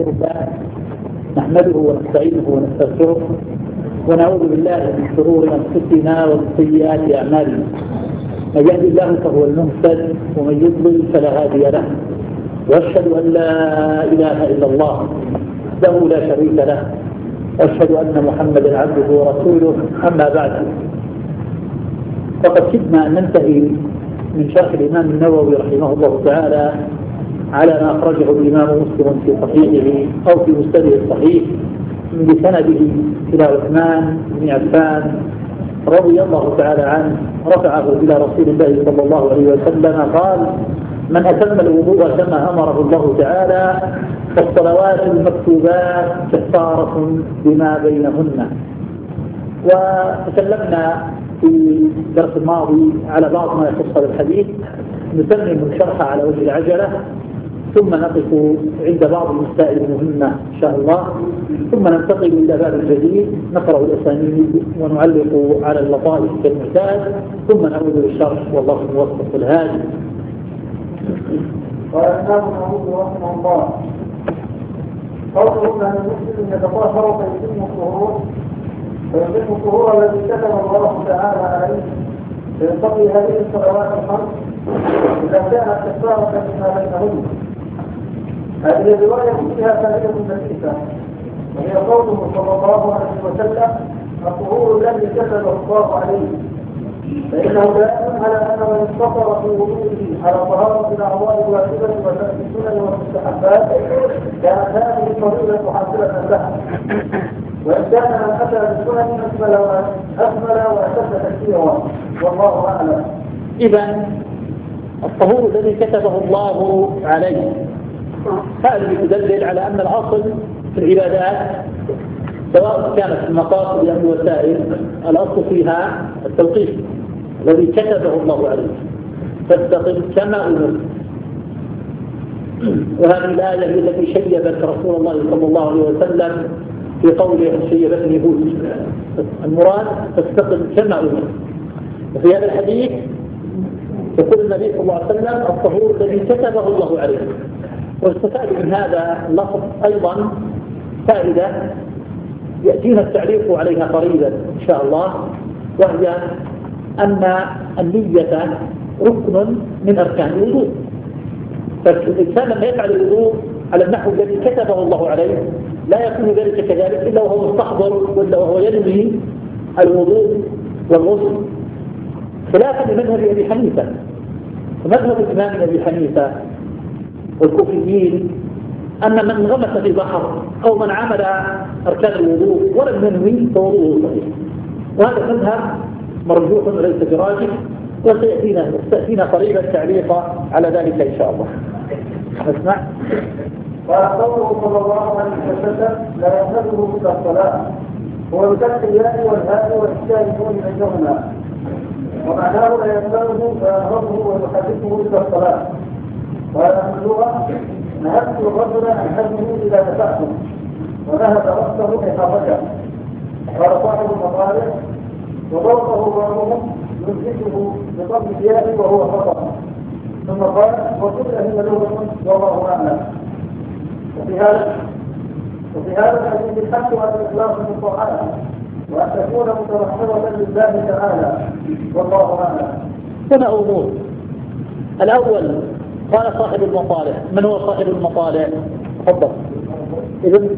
الحمد لله نحمده ونستعينه ونستغفره ونعوذ بالله من شرور انفسنا ومن سيئات اعمالنا. من يهد الله فهو المهتد ومن يضلل فلا هادي له، واشهد ان لا اله الا الله وحده لا شريك له، واشهد ان محمدا عبده ورسوله. اما بعد، فقد كدنا ان ننتهي من شرح الامام النووي رحمه الله تعالى على ما أخرجه الإمام مسلم في صحيحه أو في مسنده الصحيح بسنده إلى عثمان بن عفان رضي الله تعالى عنه، رفعه إلى رسول الله صلى الله عليه وسلم قال: من أتم الوضوء كما أمره الله تعالى فالصلوات المكتوبات كفارة بما بينهن. وتكلمنا في الدرس الماضي على بعض ما يخص الحديث، نتمم الشرح على وجه العجلة، ثم نقف عند بعض المسائل المهمة إن شاء الله، ثم ننتقل إلى باب الجديد نقرأ الأسانيد ونعلق على اللطائف كالمعتاد، ثم نعود للشرح والله الموفق الهادي. قال الإمام النووي رحمه الله: قوله أن المسلم يتطهر فيتم الطهور الذي كتب الله تعالى عليه فينتقي هذه الصلوات الخمس إذا كانت كفارة بما بينهن. هذه الرواية فيها فائدة نفيسة، وهي قوله صلى الله عليه وسلم: الطهور الذي كتبه الله عليه، فإنه دائم على أن من اقتصر في وضوءه على طهارة الأعضاء الواجبة وترك السنن والمستحبات كانت هذه الفضيلة حاصلة له، وإن كان من أتى بالسنن أكمل وأشد تكثيرا، والله أعلم. إذن الطهور الذي كتبه الله عليه، هذا يدلل على أن الأصل في العبادات سواء كانت في المقاصد أو الوسائل الأصل فيها التوقيف الذي كتبه الله عليه، فاستقم كما أمرت. وهذه الآية هي التي شيبت رسول الله صلى الله عليه وسلم في قوله: شيبتني هود. المراد فاستقم كما أمرت. وفي هذا الحديث يقول النبي صلى الله عليه وسلم: الطهور الذي كتبه الله عليه. واستفاد من هذا اللفظ أيضا فائدة يأتينا التعليق عليها قريبا إن شاء الله، وهي أن النية ركن من أركان الوضوء. فالإنسان لما يفعل الوضوء على النحو الذي كتبه الله عليه لا يكون ذلك كذلك إلا وهو مستحضر ولا وهو ينوي الوضوء والغسل، خلافا لمذهب أبي حنيفة. ومذهب الإمام أبي حنيفة والكوفيين أن من غمس في البحر أو من عمل أركان الوضوء ولم ينوي فوضوءه صحيح، وهذا المذهب مرجوح وليس براجح، وسيأتينا قريبا تعليقا على ذلك إن شاء الله. نسمع. وقوله صلى الله عليه وسلم: لا يحمده إلا الصلاة، هو بكسر الياء والهاء والإشكال النون بينهما، ومعناه لا يحمده فيأمره ويحدثه إلا الصلاة. وهذا من اللغة: نهبت الرجل عن حزمه إذا دفعته ونهب رأسه إحاطته. قال صاحب المطالع: وضربه بعضهم يمسكه بضم الياء وهو خطأ. ثم قال: وكل هي لغة والله أعلم. وفي هذا الحديث الحث على الإخلاص من الطاعات، وأن تكون مترحمة لله تعالى، والله أعلم. هنا أمور. الأول قال صاحب المطالع. من هو صاحب المطالع؟ تفضل. ابن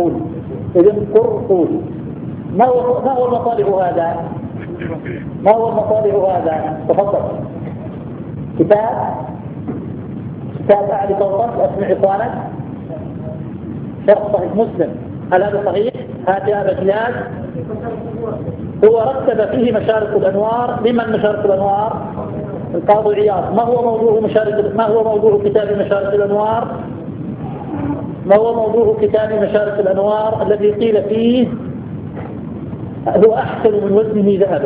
قرقل. ما هو المطالع هذا؟ ما هو المطالع هذا؟ تفضل. كتاب أعلى صوتك وأسمع إخوانك، شرح صحيح مسلم. هل هذا صحيح؟ هذا كتاب هو رتب فيه مشارق الأنوار. لمن مشارق الأنوار؟ القاضي عياض. ما هو موضوع كتاب مشارق الأنوار؟ ما هو موضوع كتاب مشارق الأنوار الذي قيل فيه هو أحسن من وزنه ذهبا،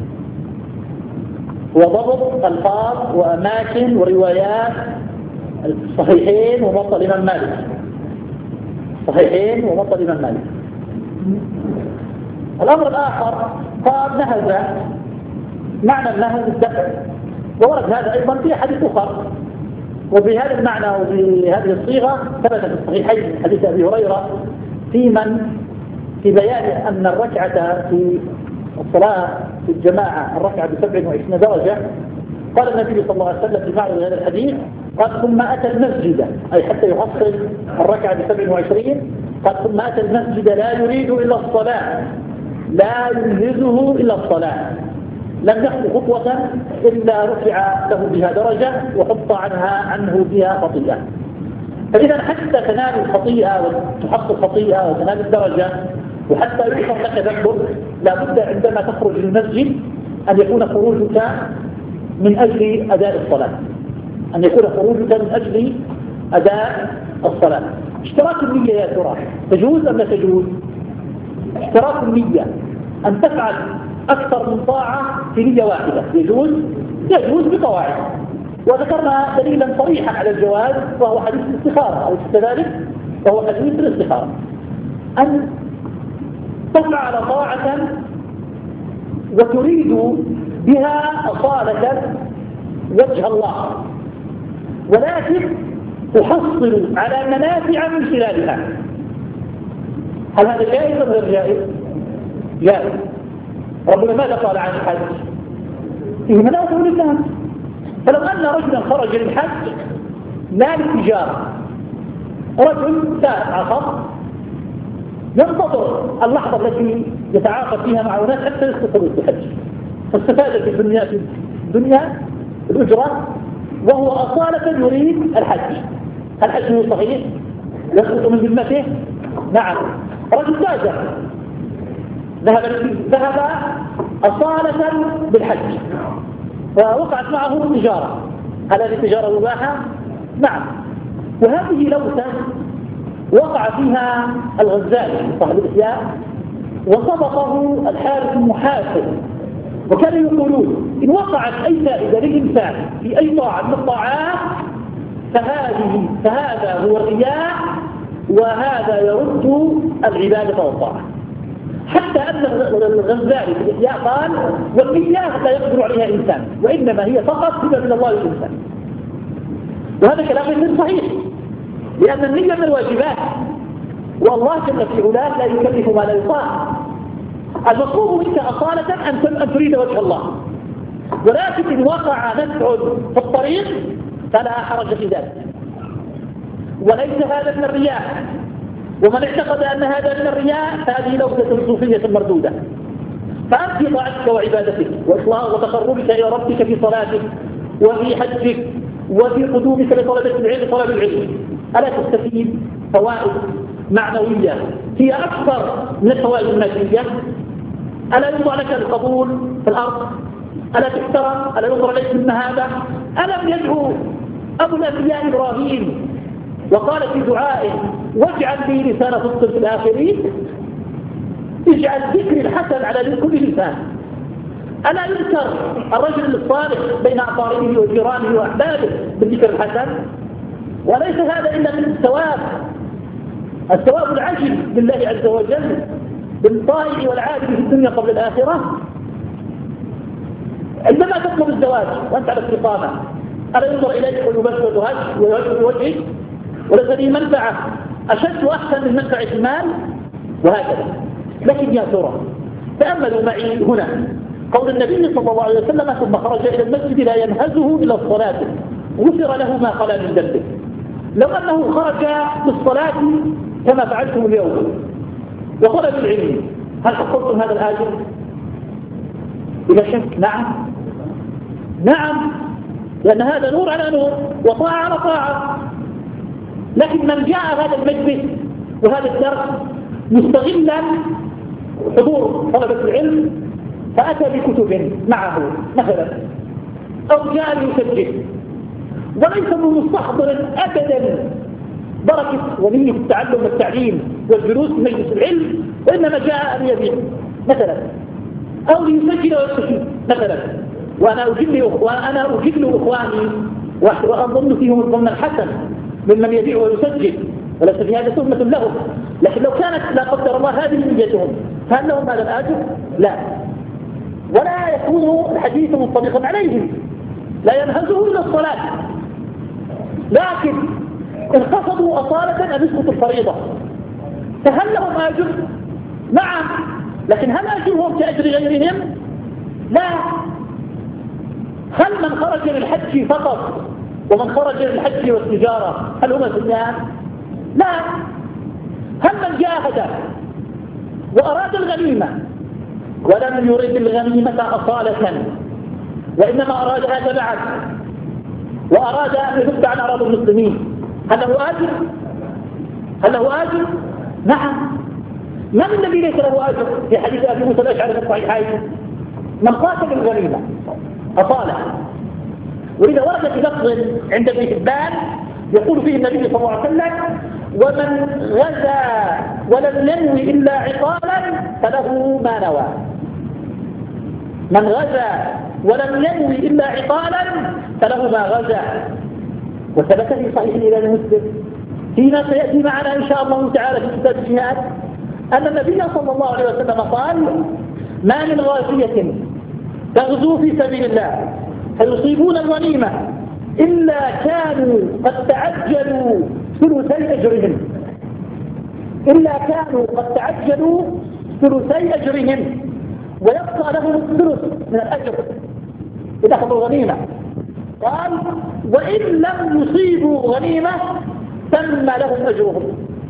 وضبط ألفاظ وأماكن وروايات الصحيحين وموطأ الإمام مالك. صحيحين وموطأ الإمام مالك. الأمر الآخر قال نهز. معنى النهز الدفع، وورد هذا أيضا في حديث أخر وبهذا المعنى وبهذه الصيغة ثبت في الصحيحين من حديث أبي هريرة في بيان أن الركعة في الصلاة في الجماعة الركعة ب27 درجة. قال النبي صلى الله عليه وسلم في معنى هذا الحديث قال ثم أتى المسجد، أي حتى يحصل الركعة ب27، قال ثم أتى المسجد لا يريد إلا الصلاة، لا ينهزه إلا الصلاة، لم يخطو خطوة إلا رفع له بها درجة وحط عنه بها خطيئة. فإذا حتى تنال الخطيئة وتحط الخطيئة وتنال الدرجة وحتى يغفر لك ذنبك، لابد عندما تخرج من المسجد أن يكون خروجك من أجل أداء الصلاة، أن يكون خروجك من أجل أداء الصلاة. اشتراك النية يا ترى تجوز أم لا تجوز؟ اشتراك النية أن تفعل أكثر من طاعة في نية واحدة يجوز بقواعد، وذكرنا دليلا صريحا على الجواز وهو حديث الاستخارة، أو كذلك وهو حديث الاستخارة، أن تفعل طاعة وتريد بها أصالة وجه الله، ولكن تحصل على منافع من خلالها. هل هذا جائز أم غير جائز؟ جائز. ربنا ماذا قال عن الحج؟ فيه منافع للناس. فلو أن رجلا خرج للحج لا للتجارة، رجل سائق عصر ينتظر اللحظة التي يتعاقد فيها مع الناس حتى يستخرج الحج، فاستفاد في الدنيا الأجرة وهو أصالة يريد الحج. الحج صحيح يسقط من ذمته؟ نعم. رجل تاجر ذهب أصالة بالحج فوقعت معه تجارة، هل هذه التجارة مباحة؟ نعم. وهذه لوثة وقع فيها الغزالي صاحب الإحياء وسبقه الحارث المحاسب، وكانوا يقولون إن وقعت أي فائدة للإنسان في أي طاعة من الطاعات فهذا هو الرياء، وهذا يرد العبادة والطاعة. حتى أن الغزالي في الإحياء قال والنية لا يقدر عليها إنسان، وإنما هي فقط هبة من الله للإنسان. وهذا كلام غير صحيح، لأن النية من الواجبات، والله جل في علاه لا يكلف ما لا يطاق. المطلوب منك أصالة أن تريد وجه الله، ولكن إن وقع نفع في الطريق فلا حرج في ذلك، وليس هذا من الرياء. ومن اعتقد أن هذا من الرياء فهذه لوثة صوفية مردودة. فأنت في طاعتك وعبادتك وتقربك إلى ربك في صلاتك وفي حجك وفي قدومك لطلبة العلم طلب العلم، ألا تستفيد فوائد معنوية هي أكثر من الفوائد المادية؟ ألا يوضع لك القبول في الأرض؟ ألا تحترم؟ ألا ينظر إليك من هذا؟ ألم يدعو أبو الأنبياء إبراهيم وقال في دعائه واجعل لي لسان صدق في الآخرين؟ اجعل ذكر الحسن على كل لسان. ألا يذكر الرجل الصالح بين أقاربه وجيرانه وأحبابه بالذكر الحسن؟ وليس هذا إلا من الثواب العجل لله عز وجل بالطائع والعابد في الدنيا قبل الآخرة. عندما تطلب الزواج وأنت على استقامة ألا ينظر إليك ويبشر وجهك ووجهك وليس به منفعة أشد وأحسن من منفعة المال؟ وهكذا. لكن يا ترى تأملوا معي هنا قول النبي صلى الله عليه وسلم ثم خرج إلى المسجد لا ينهزه إلى الصلاة غفر له ما خلا من ذنبه. لو أنه خرج بالصلاة كما فعلتم اليوم وطلب العلم هل حصلتم هذا الآجر؟ بلا شك نعم، لأن هذا نور على نور وطاعة على طاعة. لكن من جاء هذا المجلس وهذا الدرس مستغلا حضور طلبة العلم فأتى بكتب معه مثلا أو جاء ليسجل وليس مستحضر أبدا بركة ونية التعلم والتعليم والجلوس في مجلس العلم، وإنما جاء ليبيع مثلا أو ليسجل ويستفيد مثلا، وأنا أجل إخواني وأظن فيهم الظن الحسن ممن يبيع ويسجل وليس في هذا تهمة لهم. لكن لو كانت لا قدر الله هذه نيتهم فهل لهم هذا الآجر؟ لا، ولا يكون الحديث منطبقا عليهم. لا ينهزه إلا الصلاة. لكن إن قصدوا أصالة أن يسقط الفريضة، فهل لهم أجر؟ نعم، لكن هل أجرهم كأجر غيرهم؟ لا. هل من خرج للحج فقط ومن خرج للحج والتجارة هل هما سنان؟ لا. هل من جاهد وأراد الغنيمة ولم يرد الغنيمة أصالة وإنما أرادها تبعا وأراد أن يذب عن أراضي المسلمين، هل له أجر؟ هل له أجر؟ نعم. من الذي ليس له أجر؟ في حديث أبي موسى الأشعري في الصحيحين من قاتل الغنيمة أصالة. ولذا ورد في لفظ عند ابن حبان يقول فيه النبي صلى الله عليه وسلم: ومن غزا ولم ينوي إلا عقالا فله ما نوى. من غزا ولم ينوي إلا عقالا فله ما غزا. وثبت في صحيح الإمام مسلم فيما سيأتي معنا إن شاء الله تعالى في كتاب الجهاد أن النبي صلى الله عليه وسلم قال: ما من غازية تغزو في سبيل الله فيصيبون الغنيمة إلا كانوا قد تعجلوا ثلثي أجرهم، إلا كانوا قد تعجلوا ثلثي أجرهم ويبقى لهم الثلث من الأجر إذا أخذوا الغنيمة. قال: وإن لم يصيبوا غنيمة تم لهم أجرهم.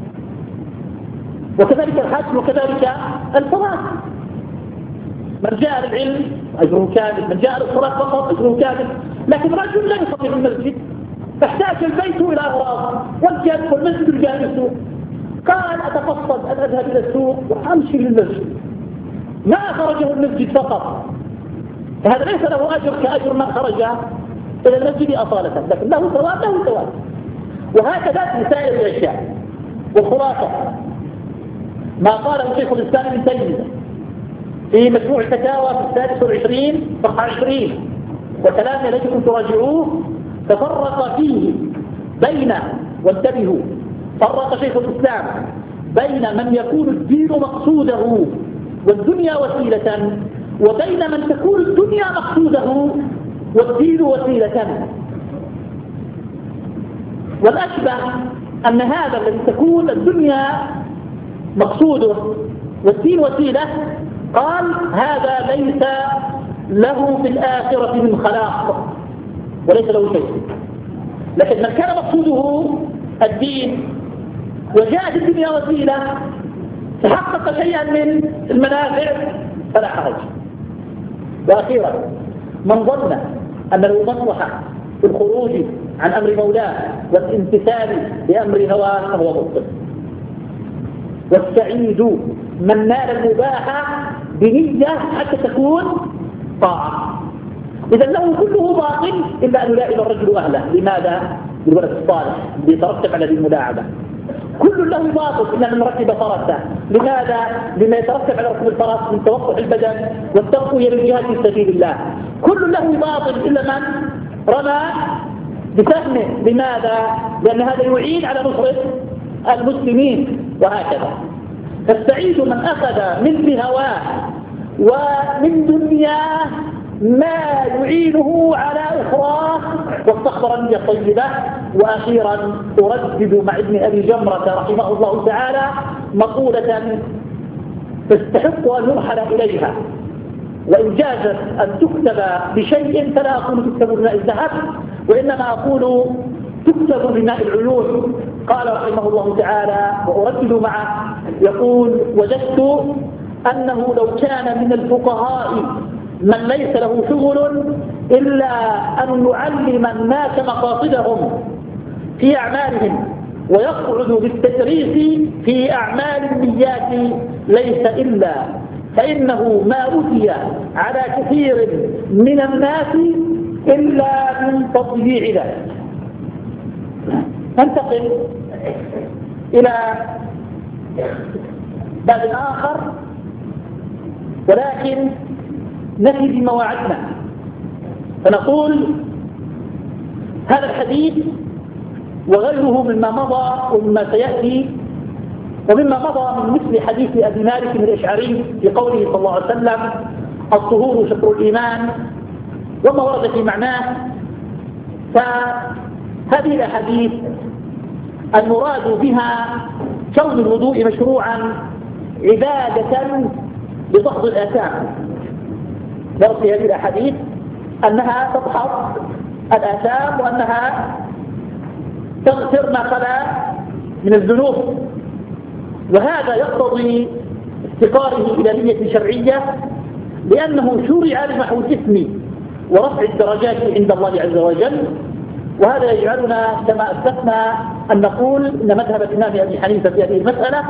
وكذلك الحج وكذلك الصلاة، من جاء للعلم أجره كامل، من جاء للصلاة فقط أجره كامل. لكن رجل لا يصلي في المسجد فاحتاج البيت إلى أغراض والمسجد الجالس، قال: أتفصل أن أذهب إلى السوق وأمشي للمسجد، ما خرجه المسجد فقط، فهذا ليس له أجر كأجر من خرج إلى المسجد أصالة، لكن له ثواب له ثواب. وهكذا في سائر الأشياء. والخلاصة ما قاله شيخ الإسلام ابن تيمية في مجموع الفتاوى في 26 صفحة 20 وكلام يجب تراجعوه، تفرق فيه بين، وانتبهوا، فرق شيخ الإسلام بين من يكون الدين مقصوده والدنيا وسيلة وبين من تكون الدنيا مقصوده والدين وسيلة. والأشبه أن هذا الذي تكون الدنيا مقصوده والدين وسيلة قال: هذا ليس له في الآخرة من خلاق وليس له شيء. لكن من كان مقصوده الدين وجاءت الدنيا وسيلة تحقق شيئا من المنافع فلا حرج. وأخيرا من ظن أن له مصلحة في الخروج عن أمر مولاه والامتثال لأمر هواه فهو مبطل. والسعيد من نال المباح بنية حتى تكون طاعة. إذا له كله باطل إلا أن يلائم الرجل أهله. لماذا؟ للولد الصالح اللي يترتب على هذه الملاعبة. كل له باطل إلا من ركب فرسه. لماذا؟ لما يترتب على ركب الفرس من توقع البدن والتقوية للجهاد في سبيل الله. كل له باطل إلا من رمى بسهمه. لماذا؟ لأن هذا يعين على نصرة المسلمين. وهكذا. فالسعيد من أخذ من هواه ومن دنياه ما يعينه على أخراه واستخبر النية الطيبة. وأخيرا أردد مع ابن أبي جمرة رحمه الله تعالى مقولة تستحق أن يرحل إليها، وإن جازت أن تكتب بشيء فلا أقول تكتب بماء الذهب وإنما أقول تكتب بماء العيون. قال رحمه الله تعالى وأردد معه يقول: وجدت أنه لو كان من الفقهاء من ليس له شغل إلا أن يعلم الناس مقاصدهم في أعمالهم ويقعد بالتدريس في أعمال النيات ليس إلا، فإنه ما أتي على كثير من الناس إلا من تطبيع ذلك. ننتقل إلى باب آخر ولكن نفي بما وعدنا، فنقول هذا الحديث وغيره مما مضى ومما سيأتي ومما مضى من مثل حديث أبي مالك الأشعري في قوله صلى الله عليه وسلم: الطهور شطر الإيمان، وما ورد في معناه. هذه الأحاديث المراد بها كون الوضوء مشروعا عبادة لتحض الآثام. نرى في هذه الأحاديث أنها تدحض الآثام وأنها تغفر ما خلا من الذنوب، وهذا يقتضي افتقاره إلى نية شرعية، لأنه شرع لمحو الإثم ورفع الدرجات عند الله عز وجل. وهذا يجعلنا كما أسلفنا أن نقول إن مذهب الإمام أبي حنيفة في هذه المسألة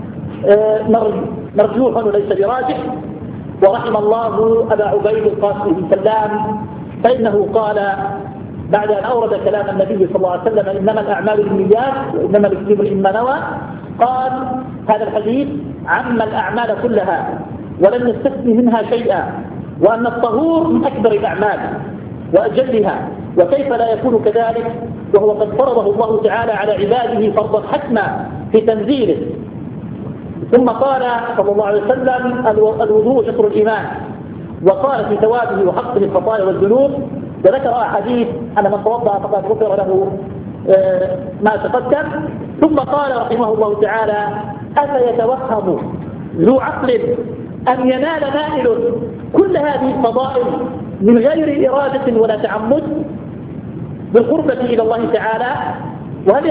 مرجوح وليس براجح. ورحم الله أبا عبيد القاسم بن سلام، فإنه قال بعد أن أورد كلام النبي صلى الله عليه وسلم إنما الأعمال بالنيات وإنما لكل امرئ ما نوى، قال هذا الحديث عم الأعمال كلها ولم يستثني منها شيئا، وأن الطهور من أكبر الأعمال وأجلها، وكيف لا يكون كذلك وهو قد فرضه الله تعالى على عباده فرضا حتما في تنزيله. ثم قال صلى الله عليه وسلم الوضوء شطر الإيمان، وقال في ثوابه وحقه الخطايا والذنوب، وذكر أحاديث أن من توضأ فقد غفر له ما تقدم. ثم قال رحمه الله تعالى أفيتوهم ذو عقل أن ينال نائل كل هذه الفضائل من غير إرادة ولا تعمد بالقربة إلى الله تعالى؟ وهل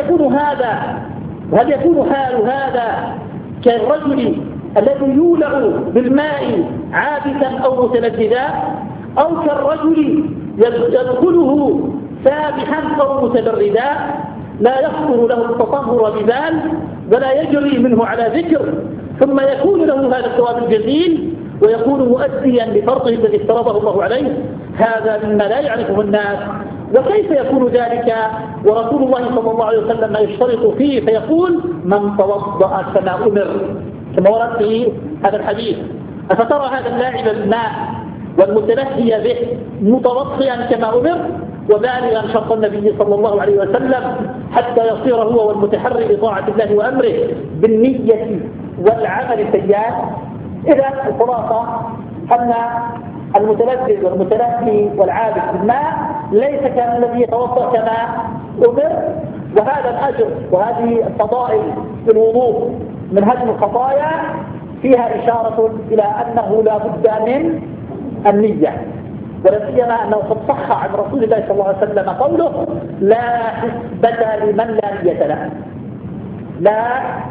يكون حال هذا كالرجل الذي يولع بالماء عابثا أو متلذذا، أو كالرجل يدخله سابحا أو متبردا لا يخطر له التطهر ببال ولا يجري منه على ذكر، ثم يكون له هذا الثواب الجزيل ويكون مؤديا لفرضه الذي افترضه الله عليه؟ هذا مما لا يعرفه الناس. وكيف يكون ذلك ورسول الله صلى الله عليه وسلم يشترط فيه فيقول من توضأ كما أمر، كما ورد في هذا الحديث؟ أفترى هذا اللاعب بالماء والمتلهي به متوضئا كما أمر وبالغا شرط النبي صلى الله عليه وسلم حتى يصير هو والمتحري لطاعة الله وأمره بالنية والعمل السيئات؟ إذا الخلاصة أن المتلذذ والمتلهي والعابد بالماء ليس كالذي يتوضأ كما أمر. وهذا الأجر وهذه الفضائل في الوضوء من هدم الخطايا فيها إشارة إلى أنه لا بد من النية، ولا سيما أنه قد صح عن رسول الله صلى الله عليه وسلم قوله لا حسبة لمن لا نية له، لا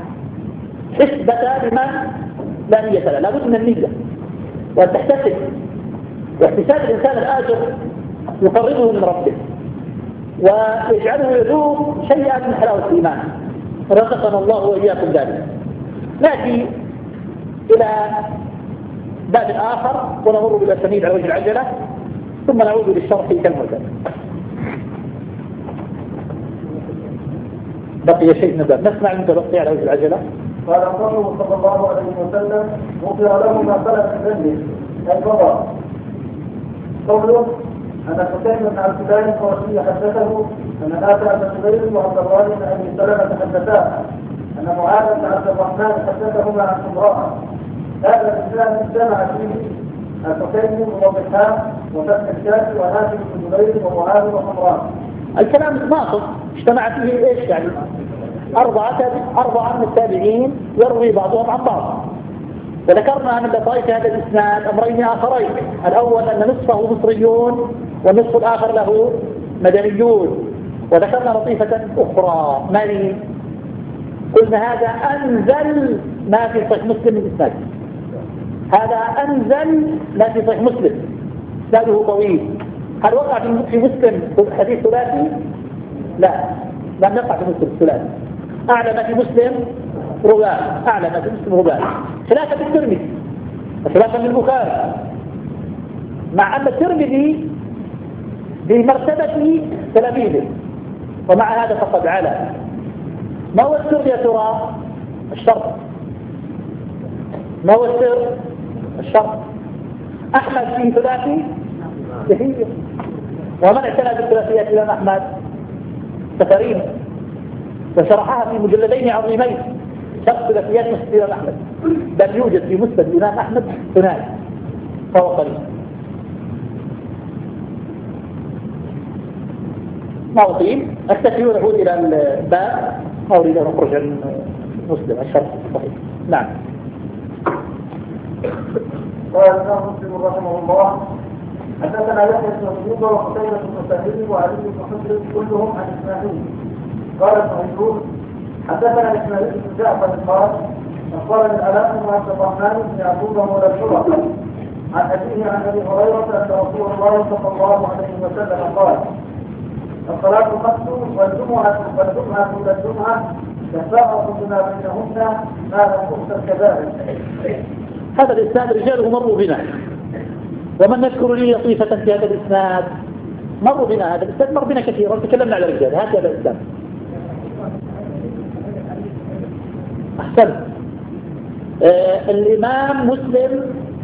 حسبة لمن لا نية له، لا بد من النية وأن تحتسب، واحتساب الإنسان الآجر يقربه من ربه ويجعله يذوق شيئا من حلاوة الإيمان، رزقنا الله وإياكم ذلك. نأتي إلى باب آخر ونمر بالأسانيد على وجه العجلة ثم نعود للشرح كالمعتاد. بقي شيء من الباب نسمع من بقي على وجه العجلة. قال الرسول صلى الله عليه وسلم غفر له ما خلف من ذنبه أي فضل. قوله أن حسين بن عبد الله القرشي حدثه أن نافع بن جبير وعبد الله بن أبي سلمة حدثاه أن معاذ بن عبد الرحمن حدثهما عن امرأة هذا الإسلام اجتمع فيه الحسين وضحان وفتح الشافعي ونافع بن جبير ومعاذ وحمران. الكلام ناقص اجتمع فيه ايش يعني؟ أربعة من التابعين يروي بعضهم عن بعض. وذكرنا من لطائف هذا الإسناد أمرين آخرين، الأول أن نصفه مصريون والنصف الآخر له مدنيون. وذكرنا لطيفة أخرى مالي قلنا هذا أنزل ما في صحيح مسلم من الإسناد، هذا أنزل ما في صحيح مسلم إسناده طويل. هل وقع في مسلم حديث ثلاثي؟ لا، لم يقع في مسلم ثلاثي. أعلى ما في مسلم رباع، أعلى ما في مسلم رباع، خلافا للترمذي وخلافا للبخاري، مع أن الترمذي بمرتبة تلاميذه ومع هذا فقد علا. ما هو السر يا ترى؟ الشرط. ما هو السر؟ الشرط. أحمد فيه ثلاثي كثير، ومن اعتنى بالثلاثيات الإمام أحمد سفرين وشرحها في مجلدين عظيمين شرح ثلاثيات مسند الإمام أحمد، بل يوجد في مسند الإمام أحمد ثنائي فهو قليل. ما أطيل أكتفي ونعود إلى الباب، ما أريد أن أخرج عن مسلم الشرح الصحيح. نعم. قال الإمام مسلم رحمه الله: حدثنا يحيى بن أيوب وقتيبة بن سعيد وعلي بن حجر كلهم عن إسماعيل. قال ابن أيوب: حدثنا إسماعيل بن جعفر قال: أخبرني العلاء بن عبد الرحمن بن يعقوب مولى الشرطة عن أبيه عن أبي هريرة أن رسول الله صلى الله عليه وسلم قال: الصلاة خمس والجمعة إلى الجمعة كفارة بما بينهن ما لم تغسل كذلك. هذا الإسناد رجاله مروا بنا، ومن نذكر لي لطيفة في هذا الإسناد؟ مروا بنا، هذا الإسناد مر بنا كثيرا، تكلمنا على الرجال. هذا الإسناد أحسن. الإمام مسلم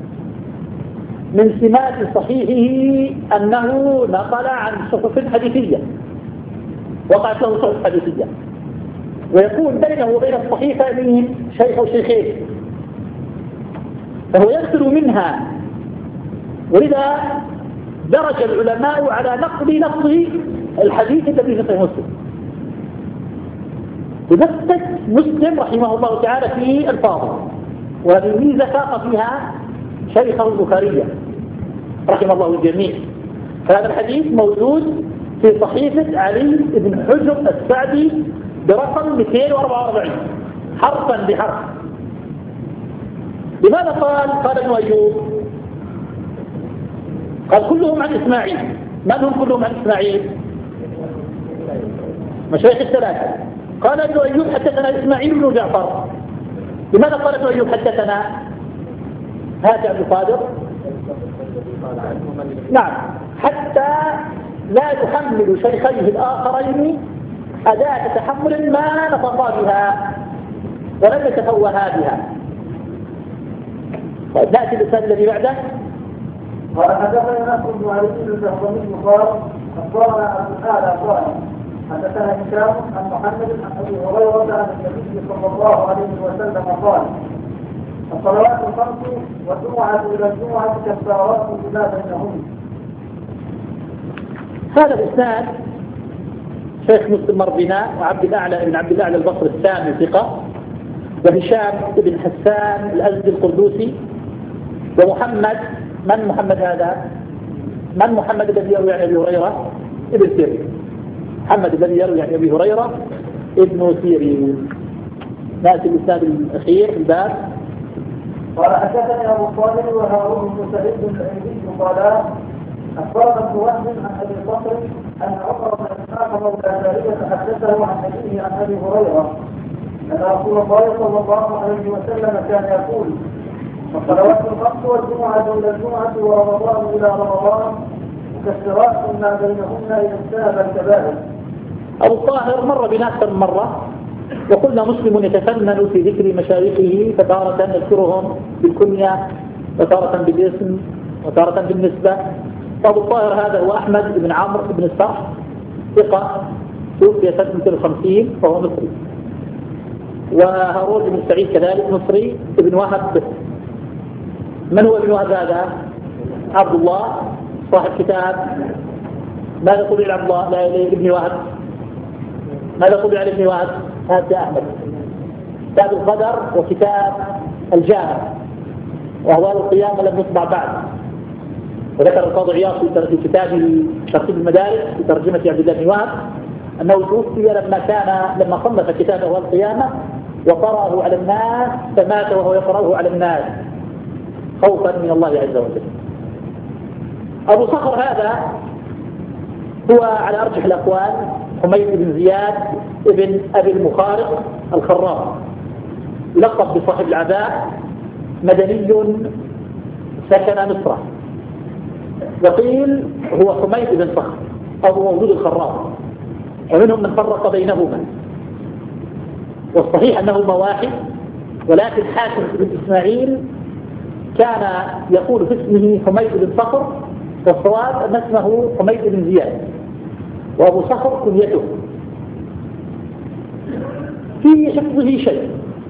من سمات صحيحه أنه نقل عن صحف حديثية، وقعت له صحف حديثية، ويكون بينه وبين الصحيفين شيخ أو شيخين، فهو يكثر منها، ولذا درج العلماء على نقل نص الحديث الذي في صحيح مسلم. يمسك مسلم رحمه الله تعالى في الفاظه، وهذه ميزة فاق فيها شيخه البخاري رحمه الله الجميع. فهذا الحديث موجود في صحيفة علي بن حجر السعدي برقم 244 حرفا بحرف. لماذا قال ابن أيوب؟ قال كلهم عن إسماعيل. من هم كلهم عن إسماعيل؟ مشايخ الثلاثة. قال ابن أيوب: حدثنا إسماعيل بن جعفر. لماذا قال ابن أيوب حدثنا؟ هذا عبد القادر. نعم، حتى لا يحمل شيخيه الآخرين أداة تحمل ما نطقا بها ولم يتفوها بها. نأتي بالسند الذي بعده. قال: حدثنا نصر بن علي بن الجهضمي قال: أخبرنا أبو الأعلى قال: حدثنا هشام عن محمد عن أبي هريرة عن النبي صلى الله عليه وسلم قال: الصلوات الخمس والجمعة إلى الجمعة كفارات بما بينهن. هذا الإسناد شيخ مسلم مر بنا، وعبد الأعلى بن عبد الأعلى البصري الثاني ثقة، وهشام بن حسان الأزدي القردوسي، ومحمد. من محمد هذا؟ من محمد الذي يروي عن أبي هريرة؟ ابن سيرين. محمد الذي يروي عن أبي هريرة ابن سيرين. نأتي الإسناد الأخير في الباب. قال: حدثني أبو صالح وهارون بن سعيد الأيلي قال: أخبرنا ابن وهب عن أبي بكر أن عمر بن إسحاق مولى جارية حدثه عن أبيه عن أبي هريرة أن رسول الله صلى الله عليه وسلم كان يقول: الصلوات الخمس والجمعة إلى الجمعة ورمضان إلى رمضان مكسرات ما بينهن إذا اجتنب الكبائر. أبو الطاهر مر بنا أكثر من مرة، وقلنا مسلم يتفنن في ذكر مشايخه، فتارة يذكرهم بالكنية وتارة بالاسم وتارة بالنسبة. أبو الطاهر هذا هو أحمد بن عمرو بن الصرح ثقة، توفي سنة 250 وهو مصري. وهارون بن سعيد كذلك مصري. ابن وهب، من هو ابن وهب هذا؟ عبد الله صاحب كتاب. ماذا يقول عبد الله؟ لا ابن وهب. ماذا يقول على ابن وهب؟ هذا أحمد، كتاب القدر وكتاب الجامع، وأهوال القيامة لم يطبع بعد. وذكر القاضي عياض في كتابه ترتيب المدارس في ترجمة عبد الله بن وهب أنه توفي لما صنف كتاب أهوال القيامة وقرأه على الناس، فمات وهو يقرأه على الناس خوفا من الله عز وجل. أبو صخر هذا هو على أرجح الأقوال حميد بن زياد ابن أبي المخارق الخراف، لقب بصاحب العباء، مدني سكن مصر، وقيل هو حميد بن صخر أو مولود الخراف، ومنهم من فرق بينهما، والصحيح أنهما واحد. ولكن حاتم بن إسماعيل كان يقول في اسمه حميد بن صخر، والصواب أن اسمه حميد بن زياد، وأبو صخر كنيته. في حفظه شيء،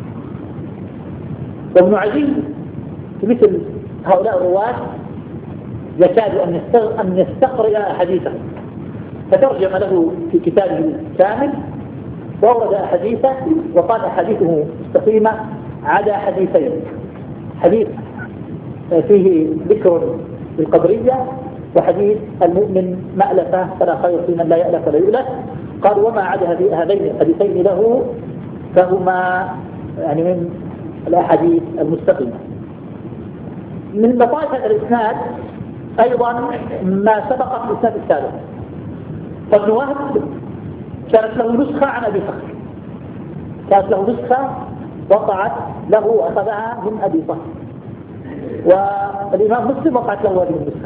وابن عزيز مثل هؤلاء الرواة يكاد أن يستقرئ حديثه، فترجم له في كتابه كامل وأورد أحاديثه وقال أحاديثه مستقيمة عدا حديثين: حديث فيه ذكر القدرية، وحديث المؤمن مألفة فلا خير في من لا يألف ولا يؤلف. قال وما عدا هذين الحديثين له فهما يعني من الأحاديث المستقيمة. من لطائف الإسناد أيضا ما سبق في الإسناد السابق، فابن وهب كانت له نسخة عن أبي صخر، كانت له نسخة وقعت له وأخذها من أبي صخر، والإمام مسلم وقعت له هذه النسخة.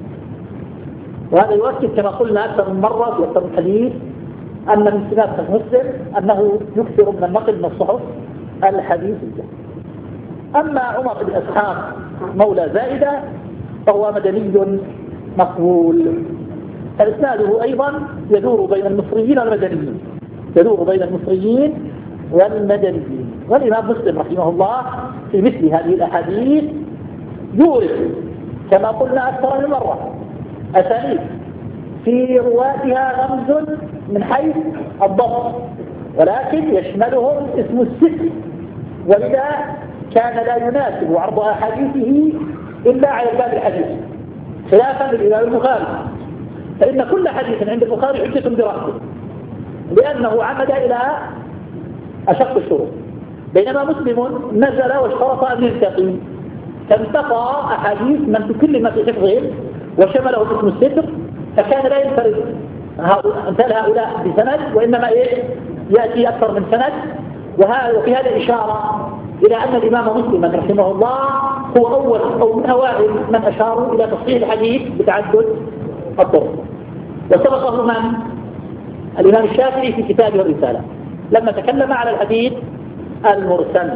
وهذا يؤكد كما قلنا أكثر من مرة في أكثر من حديث أن من سمات مسلم أنه يكثر من النقل من الصحف الحديثية. أما عمر بن إسحاق مولى زائدة فهو مدني مقبول، فإسناده أيضا يدور بين المصريين والمدنيين، يدور بين المصريين والمدنيين. والإمام مسلم رحمه الله في مثل هذه الأحاديث يورد كما قلنا أكثر من مرة أسانيد في رواتها رمز من حيث الضبط، ولكن يشملهم اسم الستر، ولذا كان لا يناسب عرض أحاديثه إلا على الباب الحديث، خلافا للإمام البخاري، فإن كل حديث عند البخاري حجة برأسه لأنه عمد إلى أشق الشروط، بينما مسلم نزل واشترط أن يلتقي، فانتقى أحاديث من تكلم في حفظهم وشمله اسم الستر، فكان لا ينفرد أمثال هؤلاء بسند، وإنما يأتي أكثر من سند. وفي هذا إشارة إلى أن الإمام مسلم رحمه الله هو أول أو من أوائل من أشاروا إلى تصحيح الحديث بتعدد الطرق. وسبقه من؟ الإمام الشافعي في كتابه الرسالة لما تكلم على الحديث المرسل،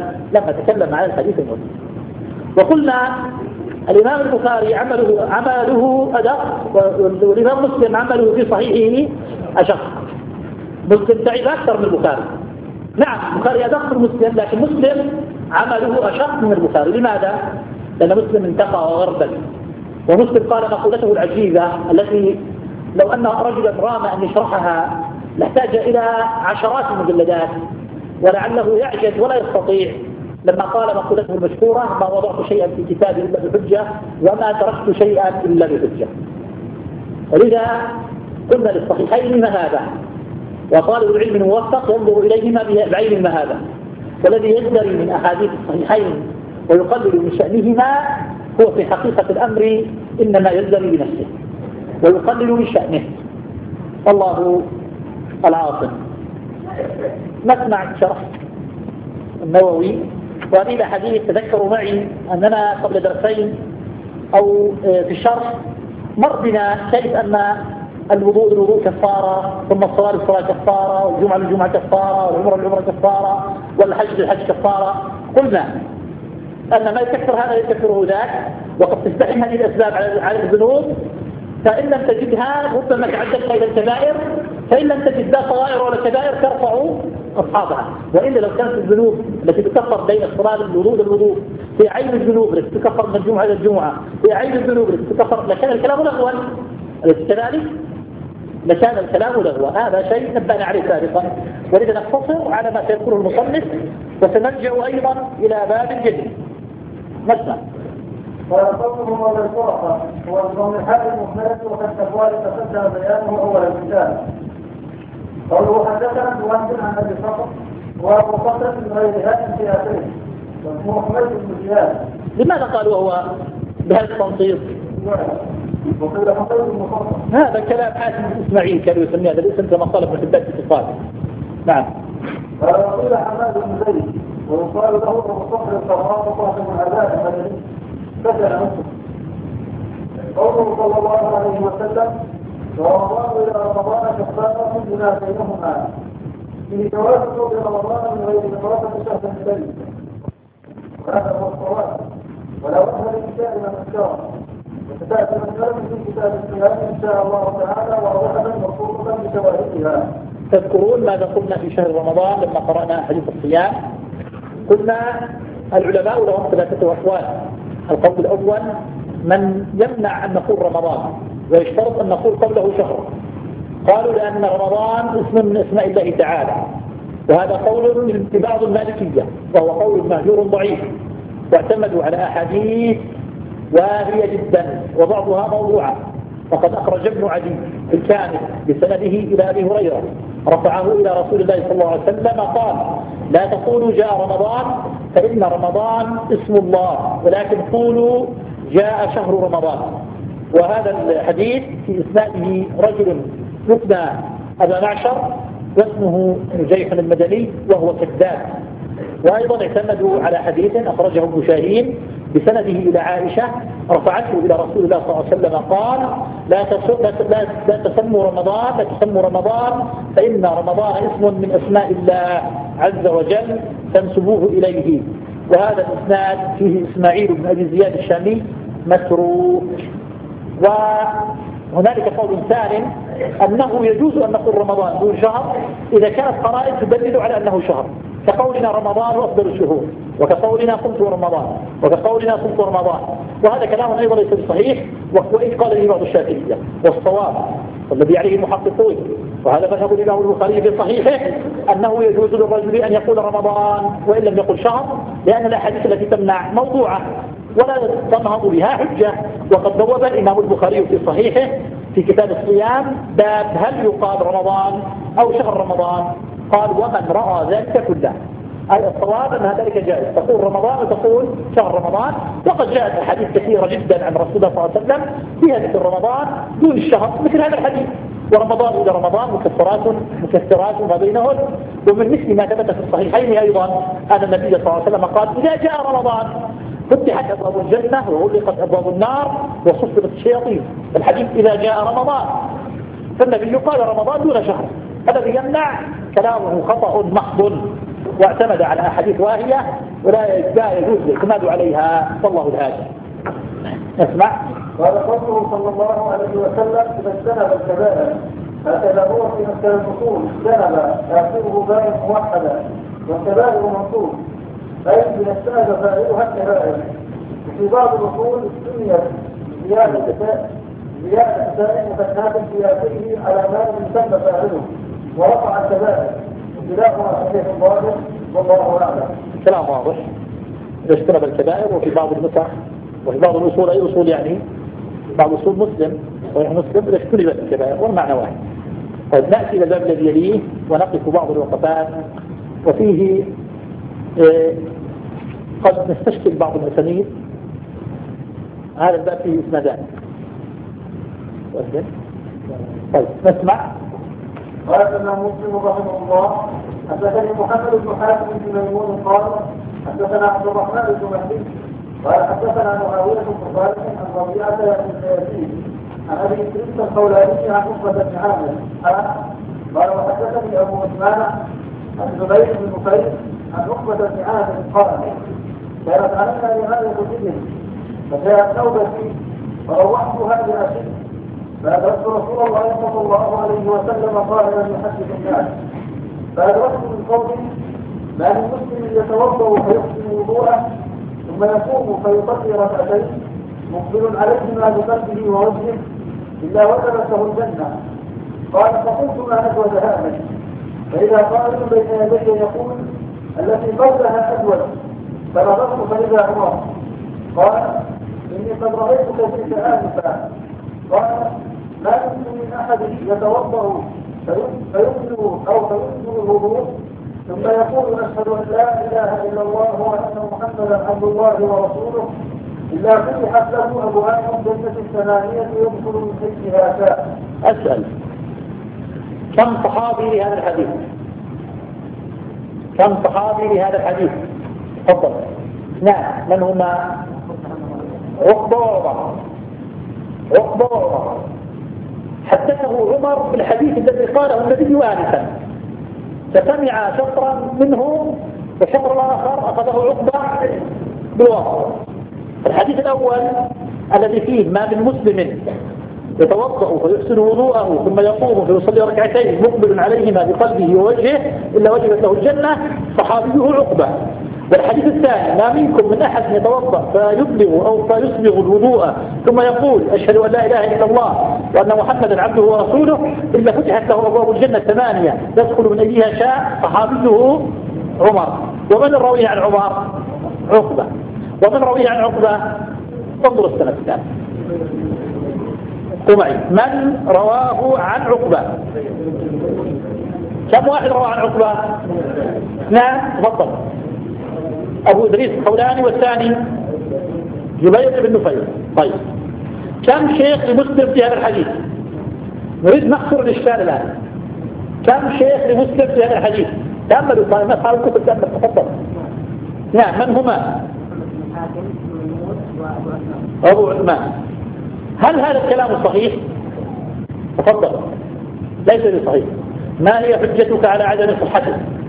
وقلنا الإمام البخاري عمله أدق، والإمام مسلم عمله في صحيحه أشق. مسلم تعب أكثر من البخاري، نعم البخاري أدق من مسلم، لكن مسلم عمله أشق من البخاري. لماذا؟ لأن مسلم انتقى وغربل، ومسلم قال مقولته العجيبة التي لو أن رجلا رام أن يشرحها لاحتاج إلى عشرات المجلدات، ولعله يعجز ولا يستطيع، لما قال مقولته المشهورة: ما وضعت شيئا في كتابي إلا بحجة، وما تركت شيئا إلا بحجة. ولذا قلنا للصحيحين مهابة، وطالب العلم الموفق ينظر إليهما بعين المهابة، والذي يجري من أحاديث الصحيحين ويقلل من شأنهما هو في حقيقة الأمر إنما يجري بنفسه ويقلل من شأنه. الله العاصم. نسمع شرح النووي، وهذه الأحاديث تذكروا معي أننا قبل درسين أو في الشرح مر بنا كيف أن الوضوء كفارة، ثم الصلاة كفارة، والجمعة كفارة، والعمرة كفارة، والحج كفارة. قلنا أن ما يكفر هذا يكفره ذاك، وقد تستحم هذه الأسباب على الذنوب، فإن لم تجدها ربما تعدت إلى الكبائر، فإن لم تجد لا صغائر ولا كبائر ترفع أصحابها. وإلا لو كانت الذنوب التي تكفر بين الصلاة الوضوء في عين الذنوب التي تكفر من الجمعة إلى الجمعة في عين الذنوب التي تكفر، لكان الكلام لغوا، أليس كذلك؟ لكان الكلام لغوا. هذا شيء نبهنا عليه سابقا، ولذا نقتصر على ما سيذكره المصنف، وسنرجع أيضا إلى باب جديد. نسمع. وقوله مولى الفرقة هو الضم الحال المحملة، وقد تقوال تقدم بيانه أول الكتاب. قوله حدثنا مهند عن أبي صخر وأبو صخر من غير هذا في آخره، واسمه محمد بن زياد. لماذا قالوا هو بهذا التنصيص؟ وقيل محمد بن صخر. هذا كلام حاتم إسماعيل كانوا يسميه هذا الاسم كما قال ابن حبان في اتصاله. نعم. وقيل حماد بن زيد، ويقال له أبو صخر الصراط وصاحب العذاب المدني. قوله صلى الله عليه وسلم: ورمضان إلى رمضان كفارة بما بينهما، في جواز صوم رمضان من غير إفراط شهر الليل، وهذا هو الصواب، ولا وجه للإنسان من الشرع، وستأتي مسألة في كتاب الصيام إن شاء الله تعالى واضحة مرفوضة بشواهدها. تذكرون ماذا قلنا في شهر رمضان لما قرأنا حديث الصيام؟ قلنا العلماء لهم ثلاثة أقوال. القول الأول من يمنع أن نقول رمضان ويشترط أن نقول قبله شهر، قالوا لأن رمضان اسم من اسماء الله تعالى، وهذا قول من بعض المالكية وهو قول مهجور ضعيف، واعتمدوا على أحاديث واهية جدا وبعضها موضوعة. وقد أخرج ابن عدي الكامل بسنده إلى أبي هريرة رفعه إلى رسول الله صلى الله عليه وسلم قال: لا تقولوا جاء رمضان فإن رمضان اسم الله، ولكن قولوا جاء شهر رمضان. وهذا الحديث في إسناده رجل يقنى أبا معشر واسمه نجيح المدني وهو كذاب. وأيضا اعتمدوا على حديث أخرجه ابن شاهين بسنده إلى عائشة رفعته إلى رسول الله صلى الله عليه وسلم قال: لا تسموا رمضان فإن رمضان اسم من أسماء الله عز وجل فانسبوه إليه. وهذا الإسناد فيه إسماعيل بن أبي زياد الشامي متروك. وهنالك قول ثاني أنه يجوز أن نقول رمضان دون شهر إذا كانت قرائن تدلل على أنه شهر، كقولنا رمضان وأفضل الشهور، وكقولنا قمت رمضان، وكقولنا صمت رمضان. وهذا كلام أيضا ليس بصحيح، وإن قال لي بعض الشافعية. والصواب والذي عليه المحققون، وهذا مذهب الإمام البخاري في صحيحه، أنه يجوز للرجل أن يقول رمضان وإن لم يقل شهر، لأن الأحاديث التي تمنع موضوعة ولا تنهض بها حجة. وقد بوب الإمام البخاري في صحيحه في كتاب الصيام باب هل يقال رمضان أو شهر رمضان، قال: ومن رأى ذلك كله. أي الصواب أن ذلك جائز، تقول رمضان وتقول شهر رمضان. وقد جاءت أحاديث كثيرة جدا عن رسول الله صلى الله عليه وسلم فيها ذكر رمضان دون الشهر، مثل هذا الحديث: ورمضان إلى رمضان مكثرات ما بينهن. ومن مثل ما ثبت في الصحيحين أيضا أن النبي صلى الله عليه وسلم قال: إذا جاء رمضان فتحت أبواب الجنة وغلقت أبواب النار وصفدت الشياطين. الحديث إذا جاء رمضان، فالنبي قال رمضان دون شهر. الذي يمنع كلامه خطأ محض، واعتمد على أحاديث واهية ولا يجوز الاعتماد عليها، والله الهادي. اسمع. قال قوله صلى الله عليه وسلم: إذا اجتنب الكبائر، هكذا هو في مسألة الأصول: اجتنب آخره باء موحدا والكبائر منصوب، أي إذا اجتنب فاعلها الكبائر. وفي بعض الأصول سميت زيادة سائل مفتنات في آخره على ما يسمى فاعله ورفع الكبائر. خلافها صحيح ظاهر والله أعلم. كلام واضح. إذا اجتنب الكبائر. وفي بعض النسخ وفي بعض الأصول، أي أصول يعني؟ بعض أصول مسلم صحيح مسلم إذا اجتنبت الكبائر، والمعنى واحد. طيب نأتي إلى الباب الذي يليه ونقف بعض الوقفات، وفيه قد نستشكل بعض الأسانيد. هذا الباب فيه إسنادان. طيب نسمع. قال لنا مسلم رحمه الله: حدثني محمد بن حاتم بن ميمون قال: حدثنا عبد الرحمن بن مهدي قال: حدثنا معاوية بن صالح عن ربيعة بن يزيد عن ابي ادريس الخولاني عن عقبة بن عامر قال: وحدثني ابو عثمان عن زبير بن نفيل عن عقبة بن عامر قال: كانت علينا رعاية الابل فجاءت نوبتي فروحتها لأشد، فأدركت رسول الله صلى الله عليه وسلم قائلا يحدث الناس، فأدركت من قوله: ما من مسلم يتوضأ فيحسن وضوءه ثم يقوم فيصلي ركعتين مقبل عليهما بقلبه ووجهه إلا وجبت له الجنة. قال: فقلت: ما أجود هذا؟ فإذا قائل بين يدي يقول: التي قبلها أجود، فنظرت فإذا عمر. قال: إني قد رأيتك فيك آنفا. قال: ما يمكن من أحد يتوضأ فيبدو الوضوء ثم يقول: أشهد أن لا إله إلا الله وأن محمدا عبد الله ورسوله إلا فتحت له أبواب الجنة الثمانية يدخل من حيثها شاء. أسأل: كم صحابي لهذا الحديث؟ كم صحابي لهذا الحديث؟ تفضل. نعم. من هما؟ عقبة وعمر. حدثه عمر بالحديث الذي قاله النبي آنفا، فسمع شطرا منه وشطر الآخر أخذه عقبة بالواسطة. الحديث الأول الذي فيه: ما من مسلم يتوضأ فيحسن وضوءه ثم يقوم فيصلي ركعتين مقبل عليهما بقلبه ووجهه إلا وجبت له الجنة، صحابيه عقبة. والحديث الثاني: ما منكم من أحد يتوضأ فيبلغ أو فيسبغ الوضوء ثم يقول: أشهد أن لا إله إلا الله وأن محمدا عبده ورسوله إلا فتحت له أبواب الجنة 8 يدخل من أيها شاء. صحابيه عمر. ومن الراوي عن عمر؟ عقبة. ومن رويه عن عقبة؟ انظروا السنة الثانية. معي. من رواه عن عقبة؟ كم واحد رواه عن عقبة؟ 2. تفضل. أبو إدريس الخولاني، والثاني جبير بن نفير. طيب، كم شيخ لمسلم في هذا الحديث؟ نريد نحصر الإشكال الآن. كم شيخ لمسلم في هذا الحديث؟ تأملوا طيب، ما صار الكتب تأمل. تفضل. نعم، من هما؟ أبو عثمان. هل هذا الكلام صحيح؟ تفضل. ليس بصحيح. ما هي حجتك على عدم صحته؟